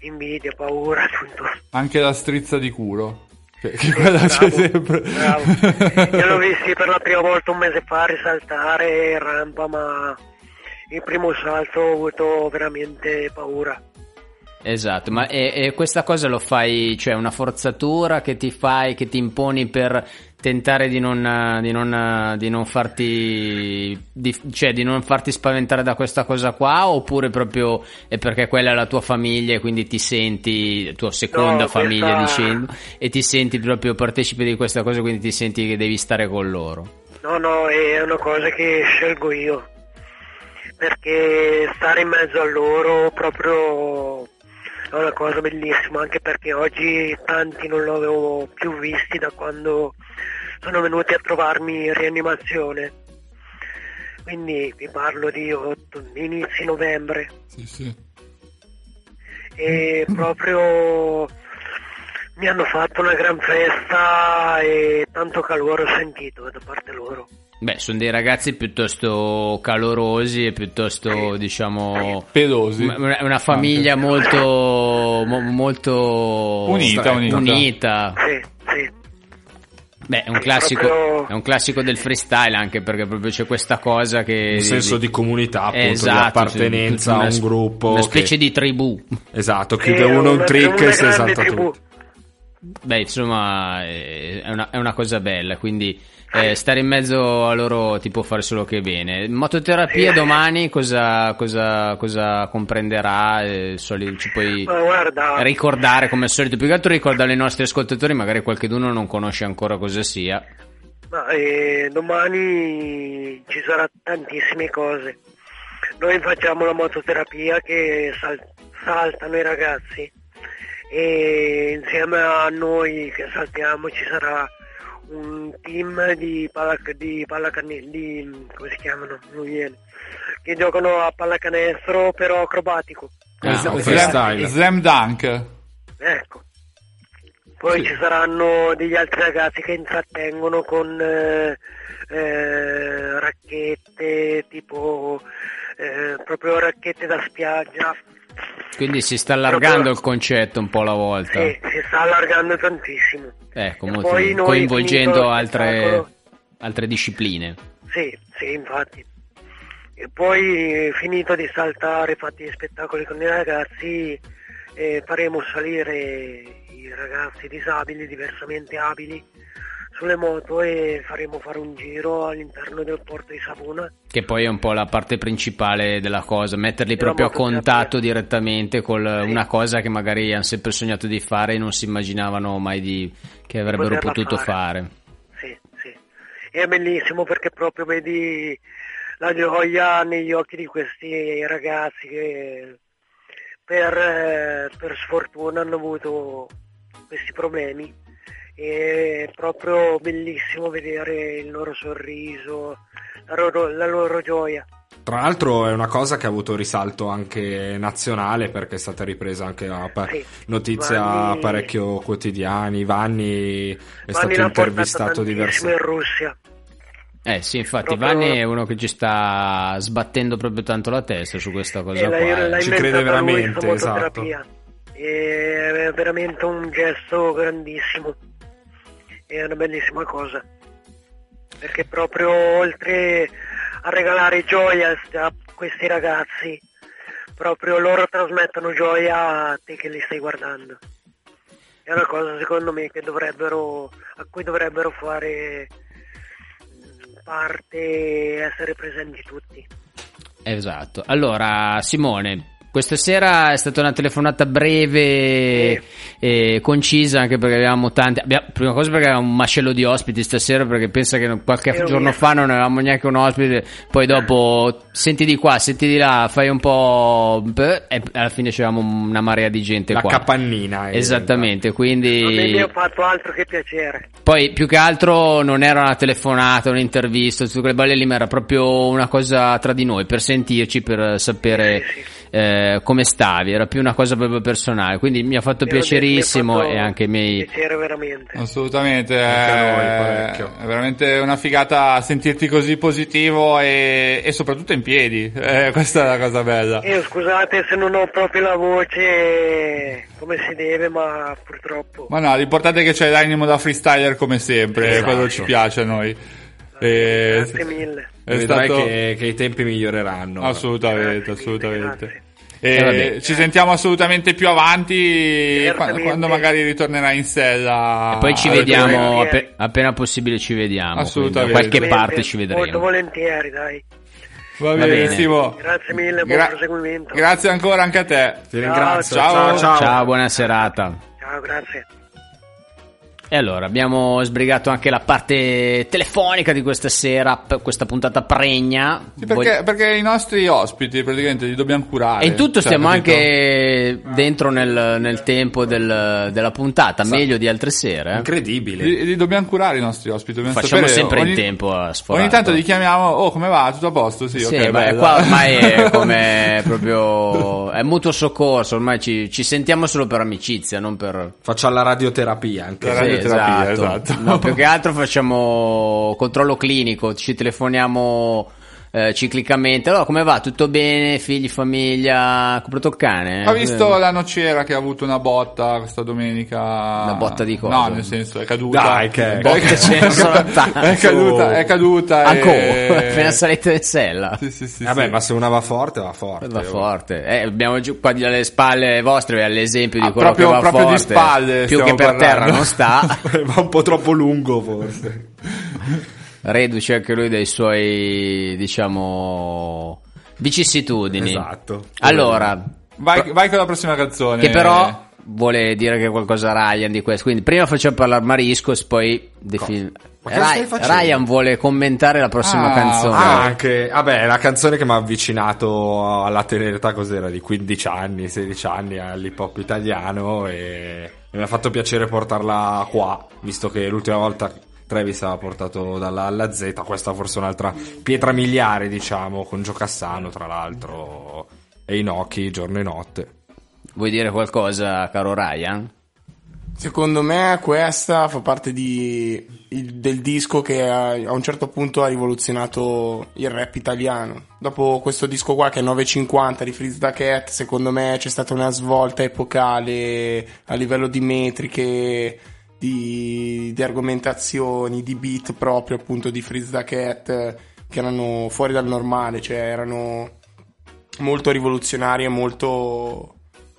invidia, paura, tutto. Anche la strizza di culo. Che quella c'è sempre. Bravo. Io l'ho visto per la prima volta un mese fa risaltare in rampa, ma il primo salto ho avuto veramente paura. Esatto, ma e questa cosa lo fai, cioè una forzatura che ti fai, che ti imponi per tentare di non farti spaventare da questa cosa qua, oppure proprio è perché quella è la tua famiglia e quindi ti senti tua seconda famiglia, dicendo, e ti senti proprio partecipe di questa cosa, quindi ti senti che devi stare con loro? No, è una cosa che scelgo io, perché stare in mezzo a loro proprio è una cosa bellissima, anche perché oggi tanti non li avevo più visti da quando sono venuti a trovarmi in rianimazione, quindi vi parlo di inizi novembre. Sì. E proprio mi hanno fatto una gran festa e tanto calore ho sentito da parte loro. Beh, sono dei ragazzi piuttosto calorosi e piuttosto, diciamo, pelosi. Una famiglia molto unita. Sì. Beh, è un classico del freestyle, anche perché proprio c'è questa cosa che un senso di comunità, appunto, esatto, di appartenenza a un gruppo, una specie di tribù. Esatto, chiude uno un trick e si esalta tutto. Beh, insomma, è una cosa bella, quindi stare in mezzo a loro ti può fare solo che bene. Mototerapia domani cosa comprenderà? Ci puoi ricordare come al solito? Più che altro ricordare ai nostri ascoltatori, magari qualcuno non conosce ancora cosa sia. Domani ci sarà tantissime cose. Noi facciamo la mototerapia che saltano i ragazzi, e insieme a noi che saltiamo ci sarà un team di come si chiamano? Non viene. Che giocano a pallacanestro però acrobatico. Slam dunk. Ecco. Poi ci saranno degli altri ragazzi che intrattengono con racchette, tipo proprio racchette da spiaggia. Quindi si sta allargando il concetto un po' alla volta. Sì, si sta allargando tantissimo. Coinvolgendo altre discipline. Sì, infatti. E poi finito di saltare, fatti gli spettacoli con i ragazzi, faremo salire i ragazzi disabili, diversamente abili, sulle moto e faremo fare un giro all'interno del porto di Savona. Che poi è un po' la parte principale della cosa, metterli proprio a contatto direttamente con una cosa che magari hanno sempre sognato di fare e non si immaginavano mai che avrebbero potuto fare. Sì. E è bellissimo perché proprio vedi la gioia negli occhi di questi ragazzi che per sfortuna hanno avuto questi problemi. È proprio bellissimo vedere il loro sorriso, la loro gioia. Tra l'altro è una cosa che ha avuto risalto anche nazionale, perché è stata ripresa anche a notizia parecchio quotidiani. Vanni è stato intervistato diverse in Russia. Sì, infatti Vanni è uno che ci sta sbattendo proprio tanto la testa su questa cosa qua. Ci crede veramente, esatto. È veramente un gesto grandissimo. È una bellissima cosa, perché proprio oltre a regalare gioia a questi ragazzi, proprio loro trasmettono gioia a te che li stai guardando. È una cosa secondo me che a cui dovrebbero fare parte, essere presenti tutti. Esatto. Allora Simone, questa sera è stata una telefonata breve e concisa, anche perché avevamo prima cosa perché avevamo un macello di ospiti stasera, perché pensa che qualche giorno fa non avevamo neanche un ospite, poi dopo senti di qua, senti di là, fai un po' e alla fine c'avevamo una marea di gente qua. La capannina. Esattamente, quindi non mi ho fatto altro che piacere. Poi più che altro non era una telefonata, un'intervista, tutte quelle balle lì, ma era proprio una cosa tra di noi, per sentirci, per sapere. Sì. come stavi, era più una cosa proprio personale, quindi mi ha fatto piacerissimo e anche i miei piacere veramente. Assolutamente, Anche a noi, è veramente una figata sentirti così positivo e soprattutto in piedi, questa è la cosa bella. Io scusate se non ho proprio la voce come si deve, ma purtroppo. Ma no, l'importante è che c'è l'animo da freestyler come sempre, Esatto. quello ci piace a noi. Grazie mille. È Vedrai stato... che i tempi miglioreranno. Assolutamente, Grazie mille, assolutamente. grazie. Ci sentiamo assolutamente più avanti Certamente. quando magari ritornerai in sella. e poi ci vediamo appena possibile, ci vediamo, Assolutamente. quindi da qualche parte ci Molto vedremo. volentieri, dai. Va bene. benissimo. Grazie mille, buon proseguimento. Grazie ancora anche a te. Ti ringrazio. Ciao. Ciao, buona serata. Ciao, grazie. E allora, abbiamo sbrigato anche la parte telefonica di questa sera, questa puntata pregna. Sì, perché i nostri ospiti praticamente li dobbiamo curare. E in tutto Cioè, stiamo capito? anche dentro nel tempo della puntata, meglio di altre sere. Incredibile. Li dobbiamo curare i nostri ospiti. Dobbiamo Facciamo sapere, sempre in tempo a sforare. Ogni tanto li chiamiamo, oh come va, tutto a posto? Sì, Sì, ok, ma bella. qua ormai è come proprio è mutuo soccorso, ormai ci sentiamo solo per amicizia, non per Facciamo la radioterapia anche. La Sì, radioterapia, esatto. No, più che altro facciamo controllo clinico, ci telefoniamo ciclicamente. Allora, come va? Tutto bene? Figli, famiglia? Ha comprato il cane? Ha visto la nocera che ha avuto una botta questa domenica? Una botta di cosa? No, nel senso è caduta. Dai, che botte ce ne sono tante. È caduta. Ancora, appena salite in sella. Sì. Vabbè, ma se una va forte, va forte. Va forte. Abbiamo giù qua alle spalle vostre l'esempio di quello proprio- che va proprio di forte. spalle più che stiamo per terra parlando. non sta. Va un po' troppo lungo, forse. Reduce anche lui dai suoi, diciamo, vicissitudini. Esatto. Eh. Allora, Vai con la prossima canzone. che però vuole dire che qualcosa Ryan di questo. Quindi prima facciamo parlare Mariscos, poi Ma che stai facendo? Ryan vuole commentare la prossima canzone. Anche, vabbè, la canzone che mi ha avvicinato alla tenera età, cos'era, di 15 anni, 16 anni all'hip hop italiano, e mi ha fatto piacere portarla qua, visto che l'ultima volta Travis ha portato dalla A alla Z, questa forse è un'altra pietra miliare, diciamo, con Gio Cassano, tra l'altro, e Inoki, giorno e notte. Vuoi dire qualcosa, caro Ryan? Secondo me questa fa parte del disco che a un certo punto ha rivoluzionato il rap italiano. Dopo questo disco qua, che è 950 di Freeze da Cat, secondo me c'è stata una svolta epocale a livello di metriche, di argomentazioni, di beat proprio appunto di Freeze da Cat, che erano fuori dal normale, cioè erano molto rivoluzionari e molto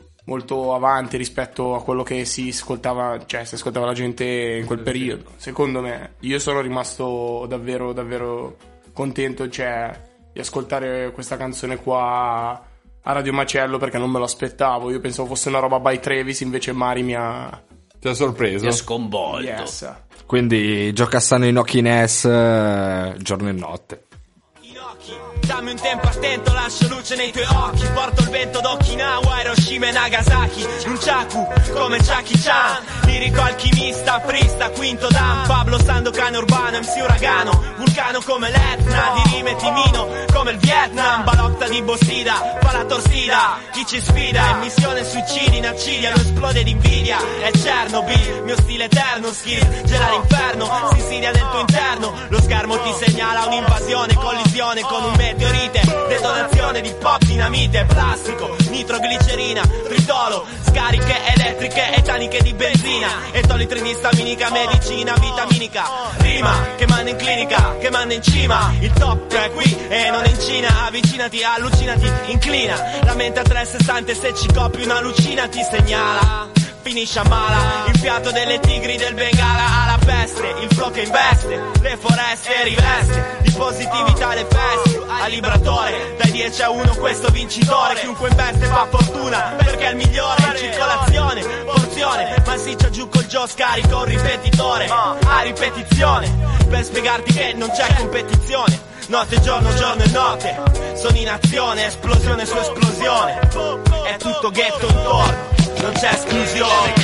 avanti rispetto a quello che si ascoltava la gente in quel periodo. Secondo me, io sono rimasto davvero davvero contento, cioè, di ascoltare questa canzone qua a Radio Macello, perché non me lo aspettavo. Io pensavo fosse una roba by Travis, invece Mari mi ha Ti ha sorpreso? Ti ha sconvolto. yes. Quindi Gio Cassano, Inoki Ness, giorno e notte. Dammi un tempo attento, lascio luce nei tuoi occhi. Porto il vento d'Okinawa, Hiroshima e Nagasaki. Nunchaku, come Jackie Chan. Lirico alchimista, prista, quinto dan. Pablo Sandokan, urbano, MC uragano. Vulcano come l'Etna, di rime timino come il Vietnam. Balotta di Bossida, palatorsida. Chi ci sfida è missione suicidi in accidia. Lo esplode d'invidia, è Chernobyl. Mio stile eterno, skills, gela l'inferno. Si insidia nel tuo interno. Lo schermo ti segnala un'invasione, collisione con un meteorite, detonazione di pop, dinamite, plastico, nitroglicerina, tritolo, scariche elettriche e taniche di benzina, etolitri di staminica, medicina vitaminica, rima che manda in clinica, che manda in cima, il top è qui e non è in Cina, avvicinati, allucinati, inclina, la mente a 360 se ci copi una lucina ti segnala. Finisce a mala, il fiato delle tigri del Bengala alla peste, il flow che investe, le foreste riveste, di positività le feste, a libratore, dai 10 a 1 questo vincitore, chiunque investe fa fortuna, perché è il migliore, in circolazione, porzione, massiccia giù col Gio, scarico un ripetitore, a ripetizione, per spiegarti che non c'è competizione. Notte, giorno e notte, sono in azione, esplosione su esplosione, è tutto ghetto intorno, non c'è esclusione.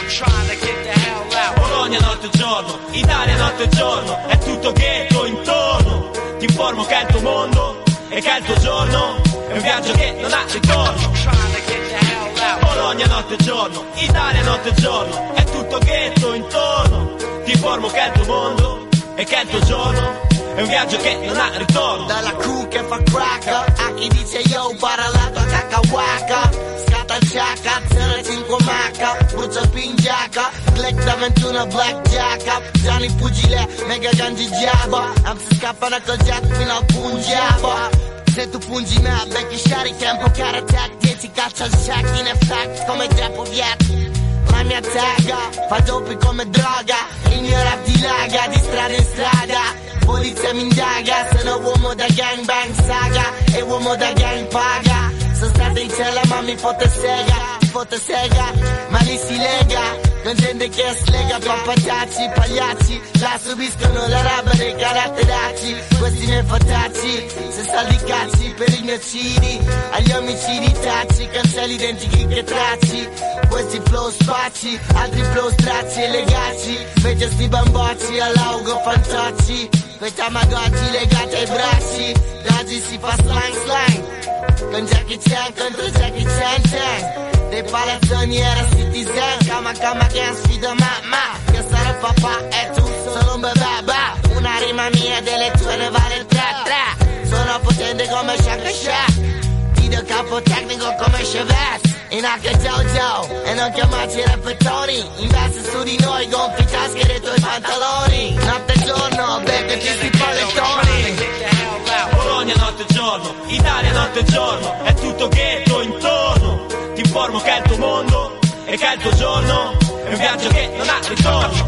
Bologna notte e giorno, Italia notte e giorno, è tutto ghetto intorno. Ti informo che è il tuo mondo e che è il tuo giorno, è un viaggio che non ha ritorno. Bologna notte e giorno, Italia notte e giorno, è tutto ghetto intorno. Ti informo che è il tuo mondo e che è il tuo giorno, è un viaggio che non ha ritorno. Dalla crew che fa cracker a chi dice yo, para la tua cacawaka. Scatta il ciacca, 05 macca, brucia spingiacca, click da 21 black jacka. Gianni pugile, mega gangi giaba, si scappano col jet fino al Punjab. Se tu pungi me, becchi shari, tempo care attack, 10 caccia al shack, in effect come Giappo Viet. La mia tagga fa doppi come droga, il mio rap dilaga di strada in strada. Polizia mi indaga, sono uomo da gangbang saga e uomo da gang paga. Sono stato in cella ma mi fotte sega, ma lì si lega con gente che slega, pappatacci, pagliacci, la subiscono la roba dei caratteracci. Questi miei fatacci, se saldi cazzi per i miei cini, agli omicidi tacci, cancelli identici che tracci. Questi flow spacci, altri flow stracci e legacci, invece sti bambocci all'augo fantocci, quei tamagotchi legati ai bracci. Da oggi si fa slang, con Jackie Chan contro Jackie Chan. Dei palazzoni era citizen, kama gang sfida ma che sarà papà e tu solo un bebè. Una rima mia delle tue ne vale 3. Sono potente come Shaka, ti do capo tecnico come Chevette. In H Jojo e non chiamarci repettori, investe su di noi gonfi tasche dei tuoi pantaloni. Notte e giorno, beccati sti pallettoni. Bologna notte e giorno, Italia notte e giorno, è tutto ghetto intorno. Ti informo che è il tuo mondo e che è il tuo giorno, è un viaggio che non ha ritorno.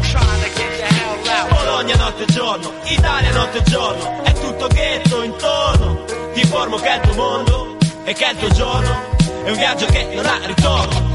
Bologna notte e giorno, Italia notte e giorno, è tutto ghetto intorno. Ti informo che è il tuo mondo e che è il tuo giorno, è un viaggio che non ha ritorno.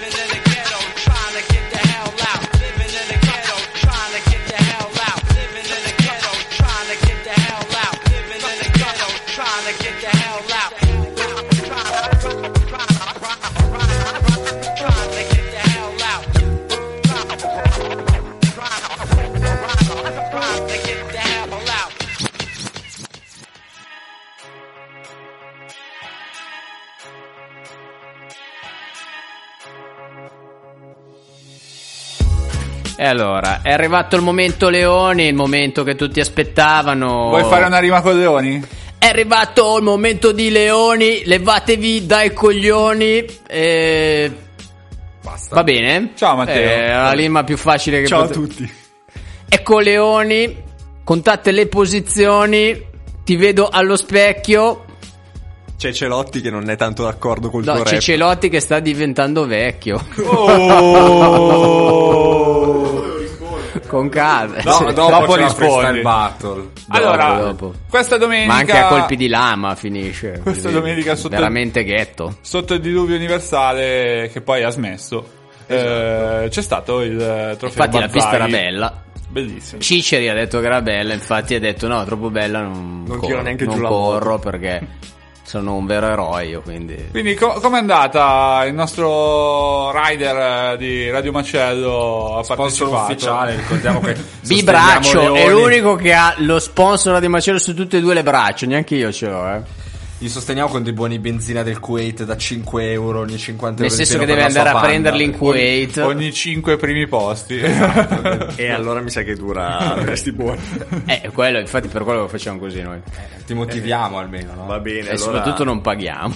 E allora, è arrivato il momento Leoni, il momento che tutti aspettavano. Vuoi fare una rima con Leoni? È arrivato il momento di Leoni, levatevi dai coglioni e... Basta. Va bene? Ciao Matteo. È la rima più facile che Ciao a tutti. Ecco Leoni, contate le posizioni, ti vedo allo specchio. C'è Celotti che non è tanto d'accordo col tuo No, rap. c'è Celotti che sta diventando vecchio. Con calma. No, dopo c'è la rispondi. freestyle battle. Allora, dopo. questa domenica, Ma anche a colpi di lama finisce. Questa domenica sotto- veramente ghetto. sotto il diluvio universale che poi ha smesso, c'è stato il trofeo Infatti la pista era Bazzaghi. bella. Bellissimo. Ciceri ha detto che era bella, infatti ha detto no, troppo bella, non tiro neanche giù non la corro perché sono un vero eroe io, quindi... Quindi com'è andata il nostro rider di Radio Macello? Ha Sponsor partecipato ufficiale, ricordiamo che Bibraccio sosteniamo è Leoni. l'unico che ha lo sponsor di Macello su tutte e due le braccia, neanche io ce l'ho, Li sosteniamo con dei buoni benzina del Kuwait da 5 euro ogni 50 Nel euro. senso in che pieno deve per la andare a sua prenderli in banda. Kuwait. ogni 5 primi posti. E allora mi sa che dura resti buoni. Quello, infatti per quello lo facciamo così noi. Ti motiviamo almeno, no? Va bene, E allora... soprattutto non paghiamo.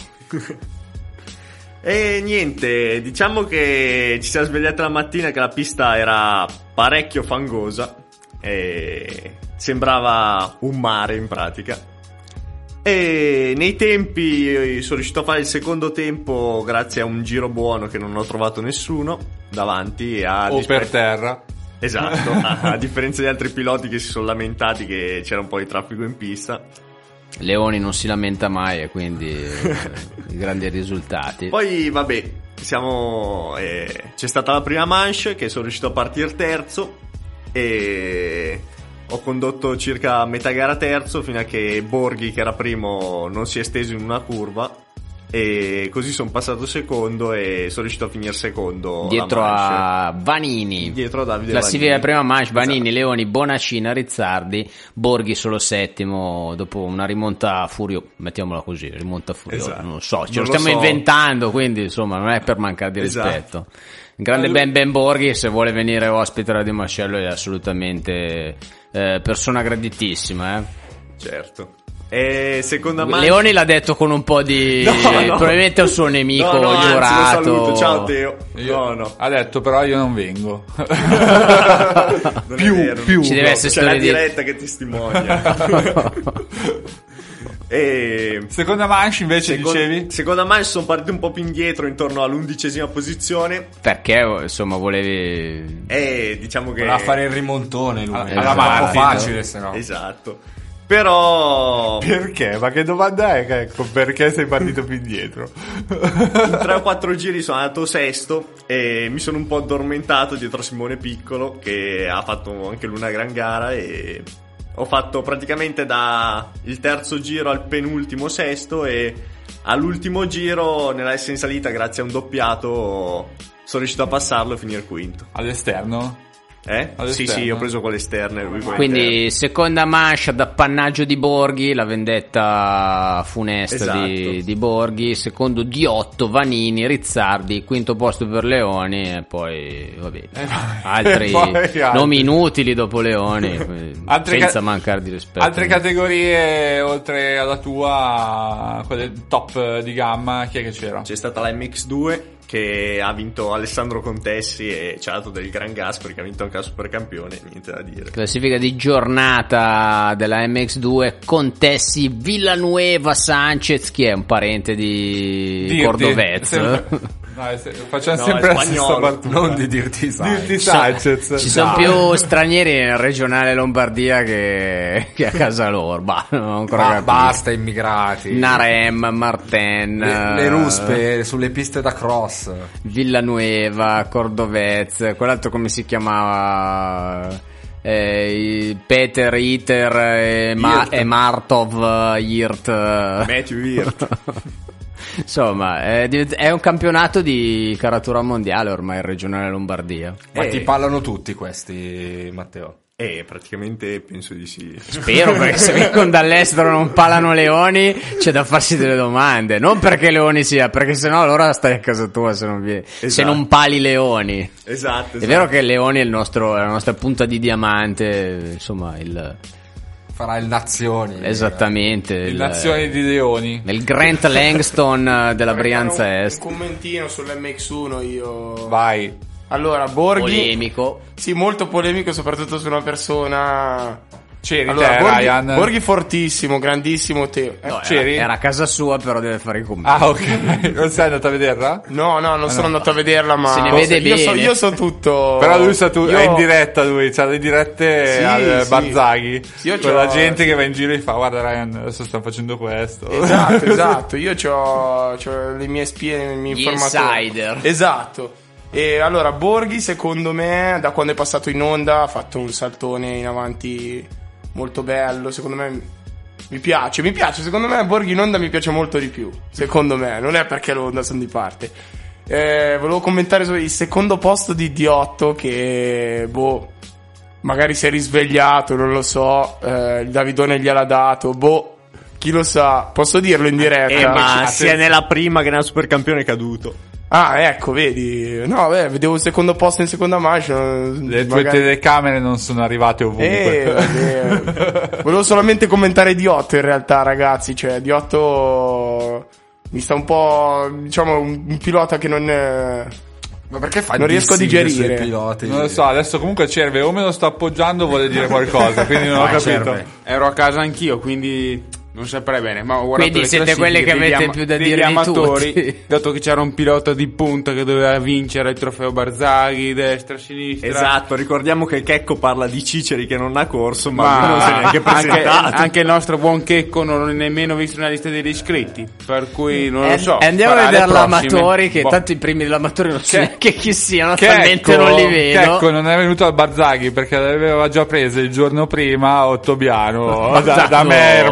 E niente, diciamo che ci siamo svegliati la mattina che la pista era parecchio fangosa e sembrava un mare in pratica. E nei tempi sono riuscito a fare il secondo tempo grazie a un giro buono che non ho trovato nessuno davanti O per terra. Esatto, a differenza di altri piloti che si sono lamentati che c'era un po' di traffico in pista. Leoni non si lamenta mai e quindi i grandi risultati. Poi vabbè, c'è stata la prima manche che sono riuscito a partire terzo e ho condotto circa metà gara terzo fino a che Borghi, che era primo, non si è esteso in una curva e così sono passato secondo e sono riuscito a finire secondo dietro a Vanini, dietro a Davide classifica Vanini. Prima manche, Vanini, Esatto. Leoni, Bonacina, Rizzardi, Borghi solo settimo dopo una rimonta mettiamola così, rimonta furiosa, Esatto. non lo so, ce Non lo lo stiamo so. inventando, quindi insomma non è per mancare di Esatto. rispetto. Il grande Ben Borghi, se vuole venire ospite a Radio Mascello, è assolutamente persona graditissima, Certo. E seconda manche Leoni l'ha detto con un po' di No. probabilmente è un suo nemico anzi, lo giurato. saluto. Ciao Teo. No. Ha detto però io non vengo. Non è vero. più. Ci deve essere C'è la storia di diretta che testimonia. E Seconda manche invece dicevi? seconda manche sono partito un po' più indietro, intorno all'11ª posizione, perché insomma volevi e diciamo che Voleva fare il rimontone lui. Alla Era troppo Martin. facile, se no. esatto. Però Perché? Ma che domanda è? Ecco, perché sei partito più indietro? in 3 o 4 giri sono andato sesto e mi sono un po' addormentato dietro Simone Piccolo, che ha fatto anche lui una gran gara, e ho fatto praticamente da il terzo giro al penultimo sesto, e all'ultimo giro nella S in salita, grazie a un doppiato, sono riuscito a passarlo e finire quinto. All'esterno? Sì, ho preso con l'esterne, lui con quindi l'interne. seconda manche d'appannaggio di Borghi, la vendetta funesta Esatto. di Borghi, secondo Diotto, Vanini, Rizzardi, quinto posto per Leoni e poi vabbè, altri poi altri. nomi inutili dopo Leoni, Altre senza mancare di rispetto. Altre categorie oltre alla tua, quelle top di gamma, chi è che c'era? C'è stata la MX2 che ha vinto Alessandro Contessi e ci ha dato del gran gas perché ha vinto anche la Supercampione, niente da dire. Classifica di giornata della MX2, Contessi, Villanueva, Sanchez, chi è un parente di Dirti. Cordovez. Facciamo No, sempre è la stessa spagnolo. battuta. Non di dirti sai. Dirti Sanchez. Ci sono più stranieri nel regionale Lombardia che a casa loro. Non ho ancora capito. Basta immigrati. Narem, Martin, Le ruspe sulle piste da cross. Villanueva, Cordovez, quell'altro come si chiamava? Peter Iter e Martov Hirt. Matthew Hirt. Insomma, è un campionato di caratura mondiale ormai il regionale Lombardia. Ma ti parlano tutti questi, Matteo? Praticamente penso di sì. Spero, perché se vengono dall'estero non palano Leoni, c'è da farsi delle domande. Non perché Leoni sia, perché sennò allora stai a casa tua se non vieni. Se Esatto. non pali Leoni. Esatto. È vero che Leoni è la nostra punta di diamante, insomma, Farà il Nazioni. esattamente. Il Nazioni di Leoni. Il Grant Langston della Brianza Est. Un commentino sull'MX1 io. Vai. Allora, Borghi. Polemico. Sì, molto polemico, soprattutto su una persona. C'eri Allora, te, Borghi, Ryan? Borghi fortissimo, grandissimo Teo. No, c'eri? era a casa sua, però deve fare i commenti. Ah, ok. Non sei andato a vederla? No, non sono andato a vederla, ma Se ne vede bene. Io so tutto. Però lui sa tu, Io- è in diretta lui, c'ha le dirette Sì, al sì. Barzaghi. Sì, io Quella c'ho- gente che va in giro e fa guarda Ryan, adesso stanno facendo questo. Esatto. Io c'ho le mie spie, i miei Gli informatori. insider. Esatto. E allora Borghi, secondo me, da quando è passato in onda ha fatto un saltone in avanti molto bello. Secondo me mi piace. Secondo me Borghi in onda mi piace molto di più. Secondo me, non è perché l'onda sono di parte. Volevo commentare il secondo posto di Diotto che magari si è risvegliato, non lo so. Il Davidone gliel'ha dato. Chi lo sa, posso dirlo in diretta? Ma sia nella prima che nella Supercampione è caduto. Ah, ecco, vedi. No, vedevo il secondo posto in seconda manche. Le tue telecamere non sono arrivate ovunque. Vabbè. Volevo solamente commentare Diotto in realtà, ragazzi. Cioè, Diotto mi sta un po', diciamo, un pilota che non Ma perché fai non riesco a dissing digerire. sui piloti? Non lo so, adesso comunque Cerve o me lo sto appoggiando o vuole dire qualcosa, quindi non ho capito. Cerve. Ero a casa anch'io, quindi non saprei bene. Ma ho guardato Quindi le siete quelli che classifiche avete più da degli dire di amatori, tutti. dato che c'era un pilota di punta che doveva vincere il trofeo Barzaghi, destra, sinistra. Esatto, ricordiamo che Checco parla di Ciceri che non ha corso, ma lui non si è neanche anche, presentato. anche il nostro buon Checco non è nemmeno visto nella lista degli iscritti, per cui non lo so. Andiamo a farà le vedere prossime. l'Amatori, che Boh. tanto i primi dell'Amatori non so Che- neanche chi siano, talmente non li vedo. Checco non è venuto al Barzaghi perché l'aveva già preso il giorno prima Ottobiano da me hermano.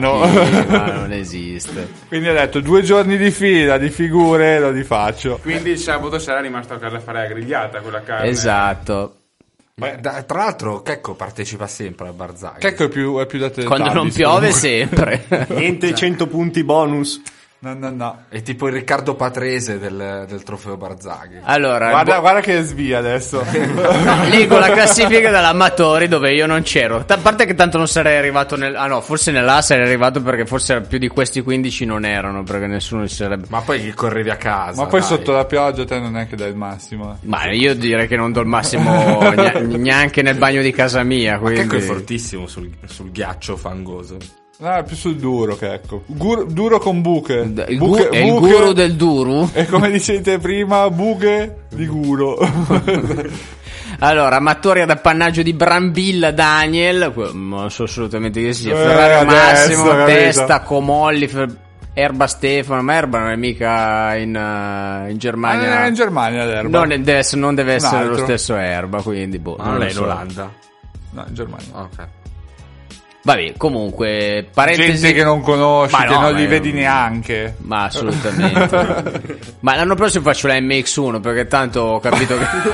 mano. ma non esiste. Quindi ha detto 2 giorni di fila di figure lo rifaccio. Quindi il sabato sera è rimasto a casa a fare la grigliata con la carne. Esatto. Tra l'altro Checco partecipa sempre al Barzaghi. Checco è più da te. Quando non piove sempre. Niente 100 punti bonus. No. È tipo il Riccardo Patrese del trofeo Barzaghi. Allora, Guarda che svia adesso. leggo la classifica dell'amatori dove io non c'ero. A parte che tanto non sarei arrivato forse nell'A sarei arrivato, perché forse più di questi 15 non erano, perché nessuno ci sarebbe. Ma poi che correvi a casa. Ma poi dai. sotto la pioggia te non è che dai il massimo. Ma io direi che non do il massimo neanche nel bagno di casa mia. Ma Quindi... Checco è fortissimo sul ghiaccio fangoso. No, è più sul duro che ecco. Duro con buche. Il guru del duru? E come dicete prima, buche di guru. Allora, amatori ad appannaggio di Brambilla Daniel, non so assolutamente chi sia. Ferrario Massimo, capito. Testa, Comolli, Erba Stefano. Ma Erba non è mica in Germania. È in Germania l'Erba. Non deve essere lo altro. stesso Erba, quindi boh. Ma non è in so. Olanda. No, in Germania. Ok. Vabbè, comunque, parentesi. Gente che non conosci, Ma che no, non li ma- vedi neanche. Ma assolutamente. Ma l'anno prossimo faccio la MX1, perché tanto ho capito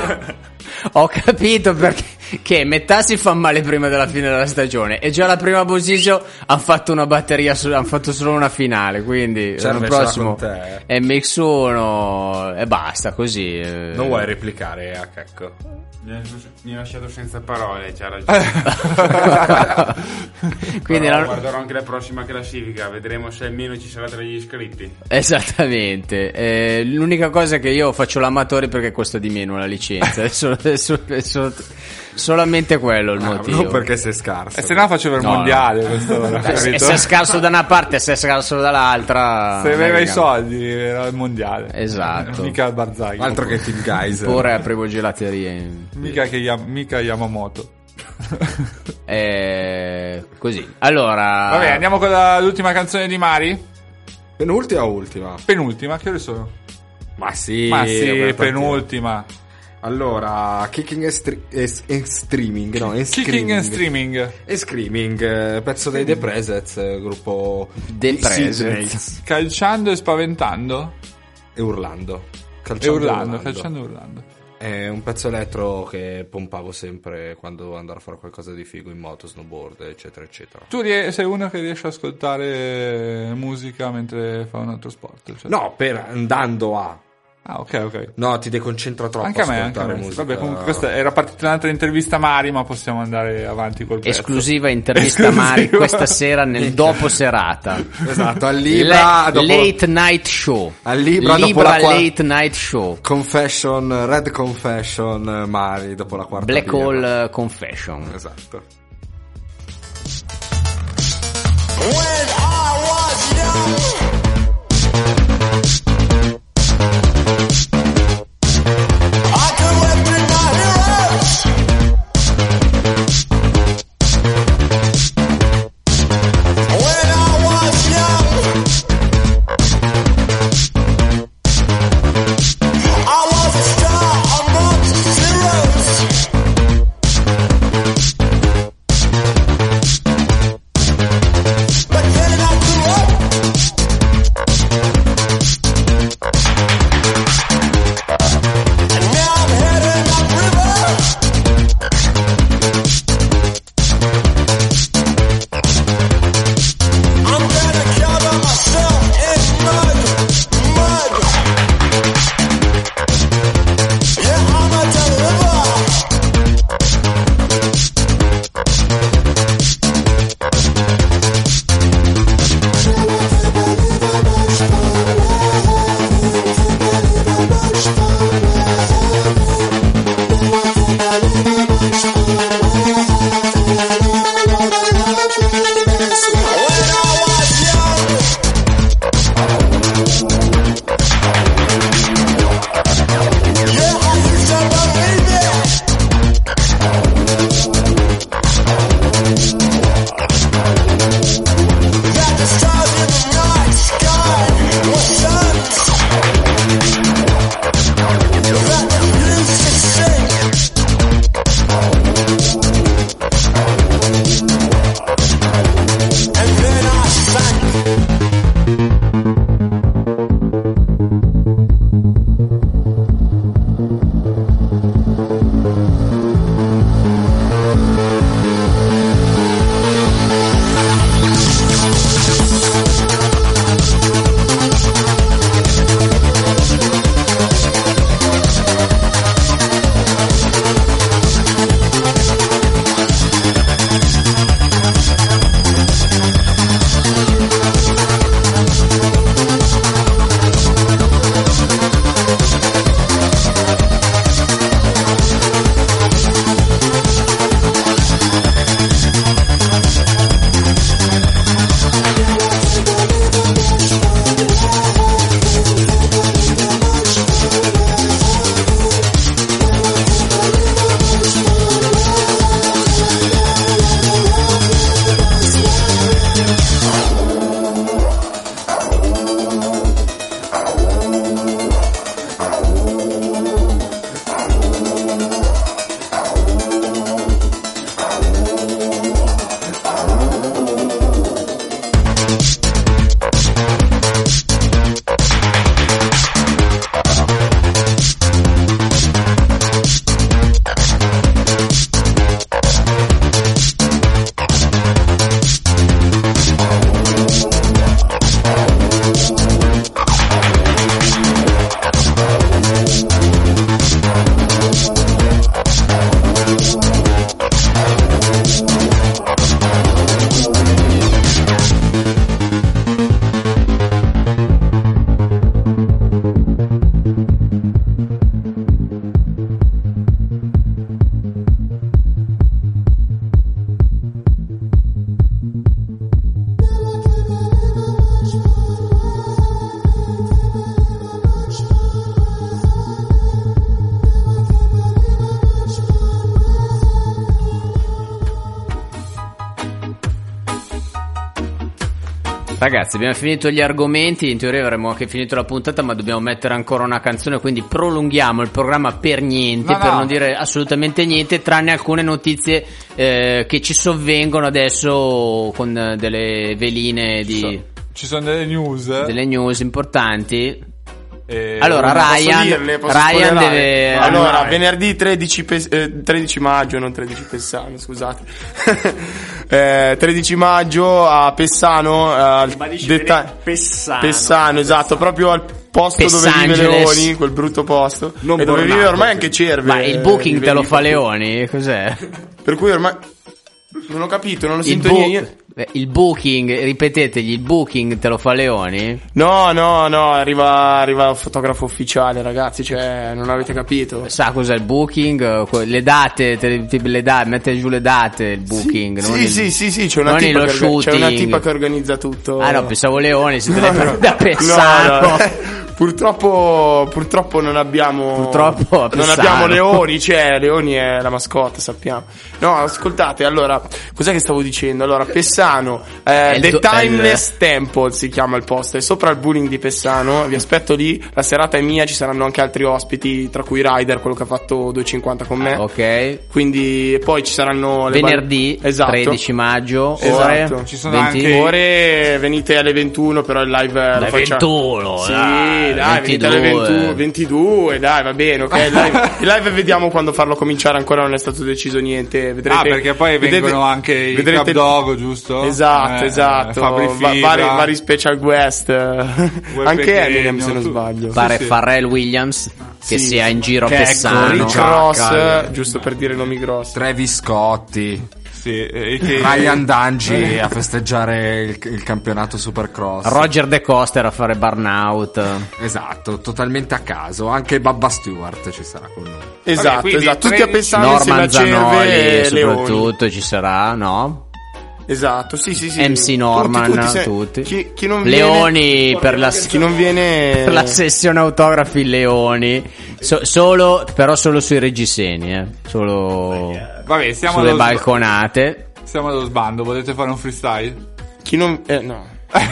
che metà si fa male prima della fine della stagione e già la prima position hanno fatto una batteria, hanno fatto solo una finale, quindi l'anno prossimo con te, MX1 e basta così. Non vuoi replicare a Checco? Mi ha lasciato senza parole, c'ha ragione. Quindi Però guarderò anche la prossima classifica, vedremo se almeno ci sarà tra gli iscritti. Esattamente. L'unica cosa è che io faccio l'amatore perché costa di meno la licenza. Solamente quello il motivo. Non perché sei scarso. E se no faceva il mondiale. Questo, Se sei scarso da una parte e sei scarso dall'altra. se aveva i soldi era il mondiale. Esatto. Mica il Barzaghi. Altro che Team Geyser. Oppure aprivo gelaterie. Mica Yamamoto. Così. Allora. Vabbè, andiamo con l'ultima canzone di Mari. Penultima o ultima? Penultima, che ore sono? Ma sì, Ma penultima. Allora, Kicking and Streaming, no, Kicking and Streaming. E Screaming, pezzo dei The Presets, gruppo The di Presets. Sydney. Calciando e spaventando. E urlando. Calciando e urlando. È un pezzo elettro che pompavo sempre quando dovevo andare a fare qualcosa di figo in moto, snowboard, eccetera, eccetera. Tu sei uno che riesce ad ascoltare musica mentre fa un altro sport? Cioè. No, andando a... Ah, ok. No, ti deconcentra troppo Anche a me. ascoltare musica. Vabbè, comunque questa era partita un'altra intervista a Mari, ma possiamo andare avanti col pezzo. Esclusiva intervista a Mari questa sera nel dopo serata. Esatto, al Libra Late Night Show. Al Libra dopo la Late Night Show. Confession, Red Confession, Mari dopo la quarta Black birra. Hole Confession. Esatto. When I was young, I could whip through my heroes. When I was young, I was a star amongst heroes. Ragazzi, abbiamo finito gli argomenti, in teoria avremmo anche finito la puntata, ma dobbiamo mettere ancora una canzone, quindi prolunghiamo il programma per niente, per non dire assolutamente niente, tranne alcune notizie che ci sovvengono adesso con delle veline di... Ci sono delle news importanti. Allora Ryan deve allora venerdì 13 maggio, non 13 Pessano, scusate. 13 maggio a Pessano, Pessano, esatto, proprio al posto dove vive Leoni, quel brutto posto, e dove vive ormai anche Cerve. Ma il booking te lo fa Leoni? Cos'è? Per cui ormai non ho capito, non ho sentito niente. Il booking, ripetetegli, il booking te lo fa Leoni? No, arriva il fotografo ufficiale, ragazzi, cioè non avete capito. Sa cos'è il booking? Le date, le date, mette giù le date, il booking. Sì, c'è una tipa che organizza tutto. Ah no, pensavo Leoni, si deve da Pessano. No. Purtroppo non abbiamo Leoni, cioè Leoni è la mascotte, sappiamo. No, ascoltate, allora, cos'è che stavo dicendo? Allora, Pessano, The Timeless Temple si chiama il posto, è sopra il bowling di Pessano, vi aspetto lì, la serata è mia, ci saranno anche altri ospiti, tra cui Ryder, quello che ha fatto 2,50 con me. Ok. Quindi poi ci saranno venerdì, esatto. 13 maggio, esatto. Ore, ci sono 20... anche ore, venite alle 21, però il live lo facciamo. 21, sì. Dai, venite alle 22, dai, va bene, ok. Il live vediamo quando farlo cominciare, ancora non è stato deciso niente. Vedrete, perché poi vengono anche i Club Dogo, giusto? Esatto. Vari special guest. Anche Eminem, se non sbaglio. Pare Pharrell Williams che sia in giro a Pessano. Rick Ross, giusto per dire nomi grossi. Travis Scotti. Ryan Dungey a festeggiare il campionato Supercross. Roger De Coster a fare burnout. Esatto, totalmente a caso. Anche Bubba Stewart ci sarà con noi. Esatto. Tutti a Pessano insieme a Zanoli, Cerve, soprattutto Leoni. ci sarà, no? Esatto, sì. MC Norman, tutti. Chi non Leoni viene, per la chi non viene per la sessione autografi Leoni. Però solo sui reggiseni, solo vabbè, siamo sulle balconate. Siamo allo sbando, volete fare un freestyle? Chi non no.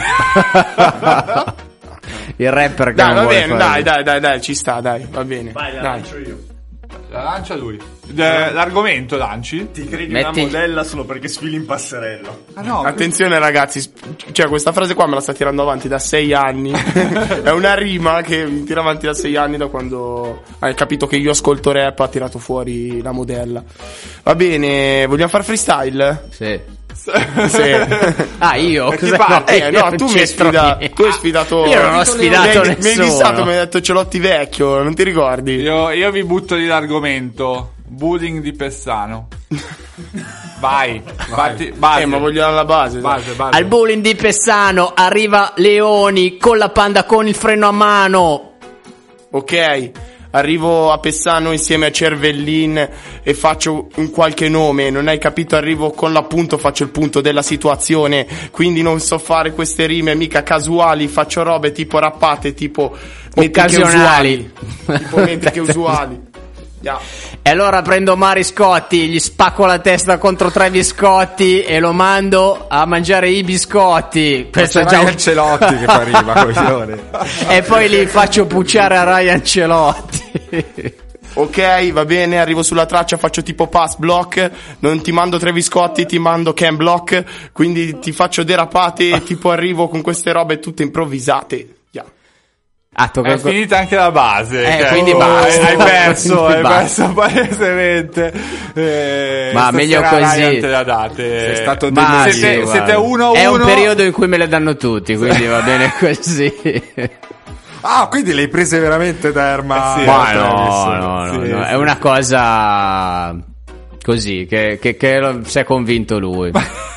Il rapper che dai, non va vuole bene, fare. dai, ci sta, dai, va bene. Vai, la lancio io. La lancia lui. L'argomento lanci? Ti credi una modella solo perché sfili in passerella. Ah no. Attenzione ragazzi, cioè questa frase qua me la sta tirando avanti da 6 anni. È una rima che mi tira avanti da 6 anni, da quando hai capito che io ascolto rap, ha tirato fuori la modella. Va bene, vogliamo fare freestyle? Sì. Ah, io? No, tu mi hai sfidato. Tu hai sfidato. Io non ho sfidato nessuno. Mi hai vistato, mi hai detto Celotti vecchio, non ti ricordi? Io vi butto lì l'argomento. Bullying di Pessano. Vai. Base. Ma vogliamo la base. Al bullying di Pessano arriva Leoni con la Panda con il freno a mano. Ok. Arrivo a Pessano insieme a Cervellin e faccio un qualche nome, non hai capito? Arrivo con l'appunto, faccio il punto della situazione, quindi non so fare queste rime mica casuali, faccio robe tipo rappate, tipo occasionali, tipo mentiche usuali. Yeah. E allora prendo Mari Scotti, gli spacco la testa contro Travis Scotti e lo mando a mangiare i biscotti. Questo è già Ryan Celotti che fa rima, coglione. E poi li faccio pucciare a Ryan Celotti. Ok, va bene, arrivo sulla traccia, faccio tipo pass block, non ti mando Travis Scotti, ti mando Ken Block, quindi ti faccio derapate, tipo arrivo con queste robe tutte improvvisate. È finita anche la base, quindi basta. Hai perso palesemente. Ma meglio così. Te la date. Sei stato siete 1-1. È un periodo in cui me le danno tutti, quindi va bene così. Ah, quindi le hai prese veramente da Erma? No. È una cosa così che si è convinto lui.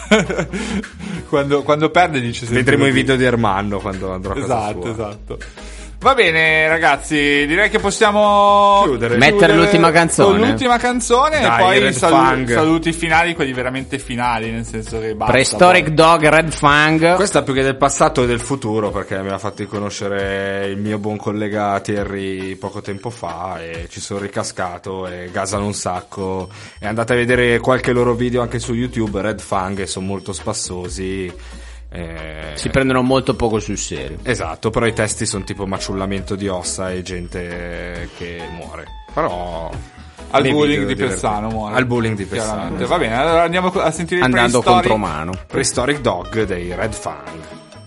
quando perde dice sempre vedremo così. I video di Ermanno quando andrò a casa sua. Esatto. Va bene ragazzi, direi che possiamo mettere l'ultima canzone. Con l'ultima canzone. Dai, e poi saluti finali, quelli veramente finali, nel senso che basta. Prehistoric Dog, Red Fang. Questa più che del passato e del futuro, perché mi ha fatto conoscere il mio buon collega Thierry poco tempo fa e ci sono ricascato e gasano un sacco. E andate a vedere qualche loro video anche su YouTube, Red Fang, e sono molto spassosi. Si prendono molto poco sul serio. Esatto, però i testi sono tipo maciullamento di ossa e gente che muore. Però al bullying di Persano muore. Al bullying di Persano. Va bene, allora andiamo a sentire andando contromano. Prehistoric Dog dei Red Fang.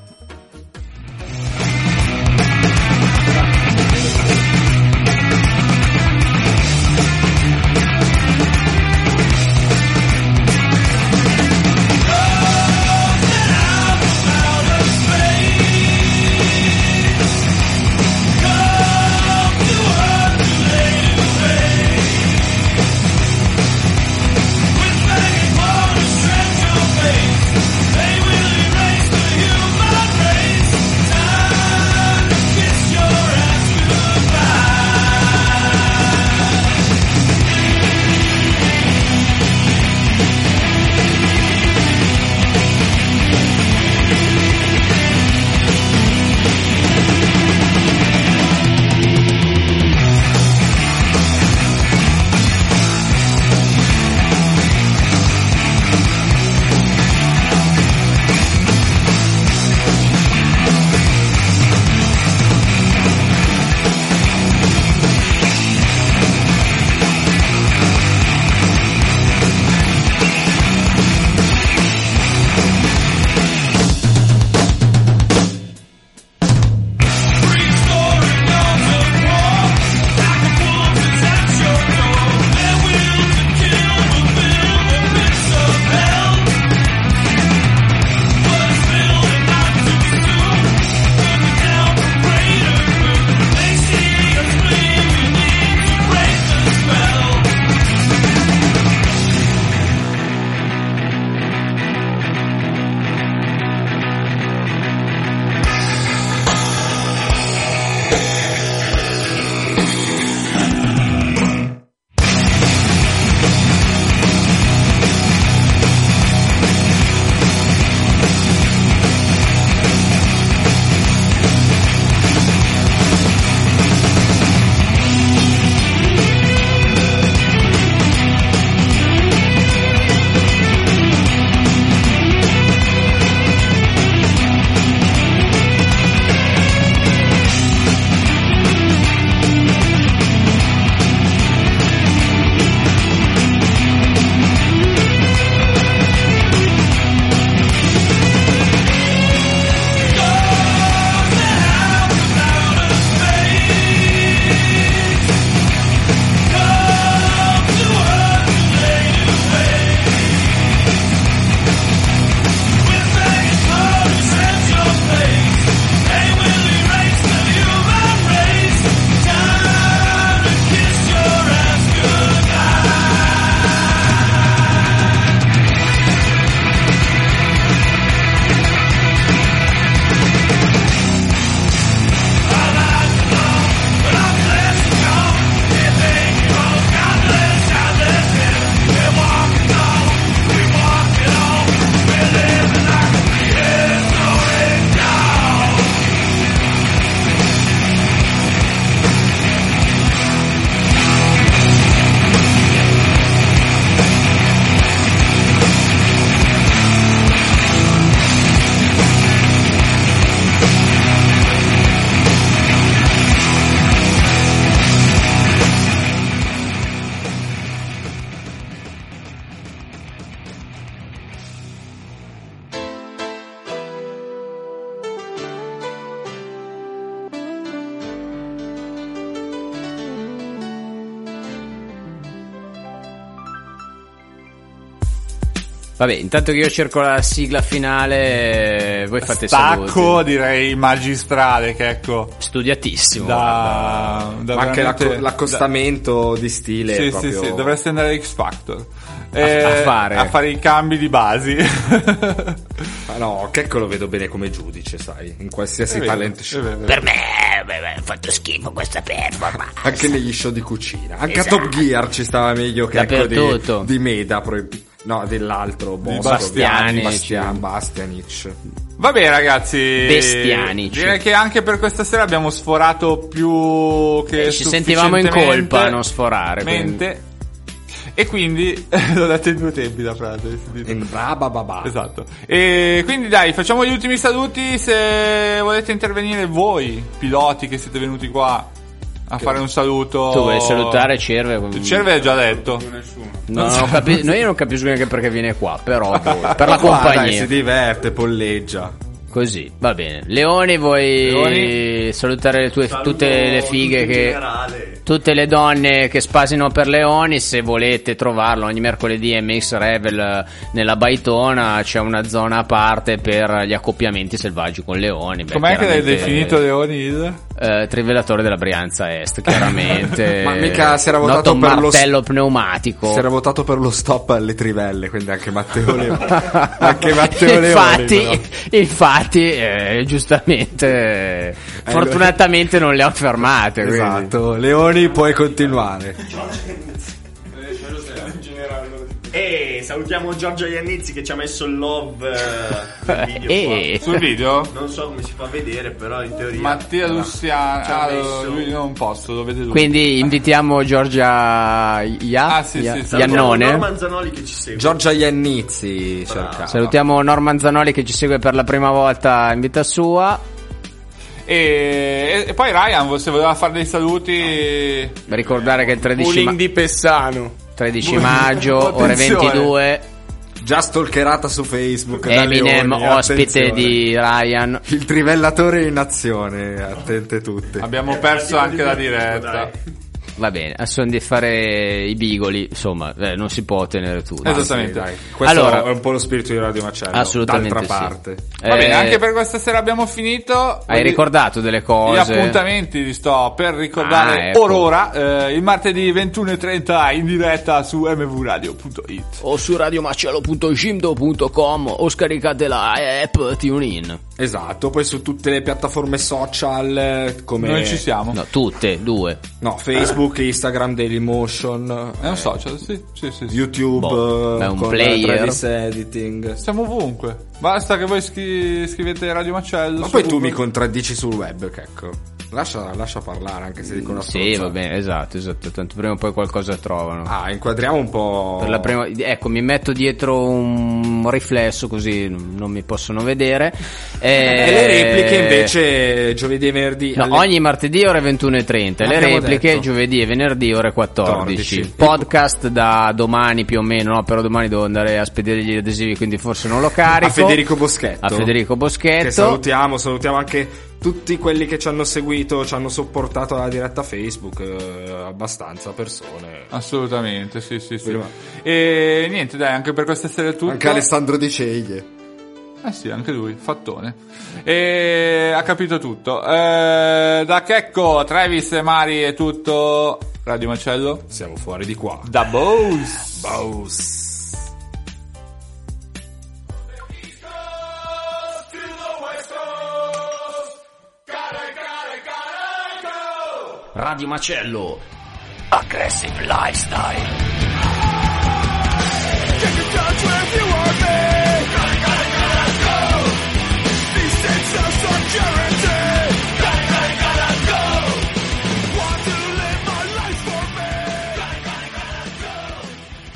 Vabbè, intanto che io cerco la sigla finale, voi fate stacco, saluti. direi magistrale, che ecco, studiatissimo. Ma anche l'accostamento di stile. Sì, proprio... sì, dovresti andare a X Factor. A fare i cambi di basi. No, Checco lo vedo bene come giudice, sai, in qualsiasi talent show. Per me ha fatto schifo questa performance. Anche negli show di cucina. Anche a Top Gear ci stava meglio Checco di Meda. No, dell'altro boss, Bastianic. Vabbè ragazzi, Bestianic. direi che anche per questa sera abbiamo sforato più che ci sentivamo in colpa a non sforare. E quindi l'ho detto in 2 tempi la frase. In brabababa. Esatto. E quindi dai, facciamo gli ultimi saluti. Se volete intervenire voi, piloti che siete venuti qua a fare un saluto. Tu vuoi salutare Cerve? Cerve è già detto. No, io non capisco neanche perché viene qua, però per la compagnia. Dai, si diverte, polleggia. Così, va bene. Leoni, vuoi salutare tutte le fighe tutte le donne che spasino per Leoni? Se volete trovarlo ogni mercoledì MX Revel nella Baitona, c'è una zona a parte per gli accoppiamenti selvaggi con Leoni. Com'è che l'hai definito Leoni? Trivelatore della Brianza Est, chiaramente. Ma mica si era votato per martello pneumatico. Si era votato per lo stop alle trivelle, quindi anche Matteo Leoni. Anche Matteo Leoni. Infatti, giustamente, fortunatamente non le ho fermate. Esatto, Leoni, puoi continuare. E salutiamo Giorgio Iannizzi che ci ha messo il love sul video. Non so come si fa a vedere, però in teoria Mattia Luciano, lui non posso, lo vede lui. Quindi invitiamo Giorgia Iannone. Norman Zanoli che ci segue. Giorgia Iannizzi, salutiamo Norman Zanoli che ci segue per la prima volta in vita sua. E poi Ryan, se voleva fare dei saluti, ricordare che il 13 Bullying di Pessano, 13 maggio, ore 22. Già stalkerata su Facebook. Eminem, Leoni, ospite attenzione. di Ryan. Il trivellatore in azione, attente tutte. Abbiamo perso anche la diretta. Va bene, sono di fare i bigoli, insomma, non si può ottenere tutto. Esattamente. Dai. Questo allora, è un po' lo spirito di Radio Macello. Assolutamente d'altra sì. parte. Va bene, anche per questa sera abbiamo finito. Hai ricordato delle cose? Gli appuntamenti li sto per ricordare ecco. orora. Il martedì 21:30 in diretta su mvradio.it o su radiomacello.gimdo.com o scaricate la app TuneIn. Esatto, poi su tutte le piattaforme social come noi ci siamo. No, tutte, 2. No, Facebook, Instagram, Dailymotion. È un social, sì. YouTube, è un con player. Travis Editing. Siamo ovunque. Basta che voi scrivete Radio Macello. Ma poi tu mi contraddici sul web, ecco. Lascia parlare, anche se dicono sì, va bene, esatto, tanto prima o poi qualcosa trovano. Inquadriamo un po'. Per la prima, ecco, mi metto dietro un riflesso così non mi possono vedere. E le repliche invece giovedì e venerdì. No, ogni martedì ore 21:30. Le repliche detto. Giovedì e venerdì ore 14. Podcast da domani più o meno, no? Però domani devo andare a spedire gli adesivi, quindi forse non lo carico. A Federico Boschetto. Che salutiamo anche tutti quelli che ci hanno seguito, ci hanno sopportato la diretta Facebook, abbastanza persone. Assolutamente, sì. E niente, dai, anche per questa sera è tutto. Anche Alessandro Di Ceglie. Sì, anche lui, fattone. E ha capito tutto. Da Checco, Travis e Mari è tutto. Radio Macello. Siamo fuori di qua. Da Bose. Radio Macello. Aggressive Lifestyle.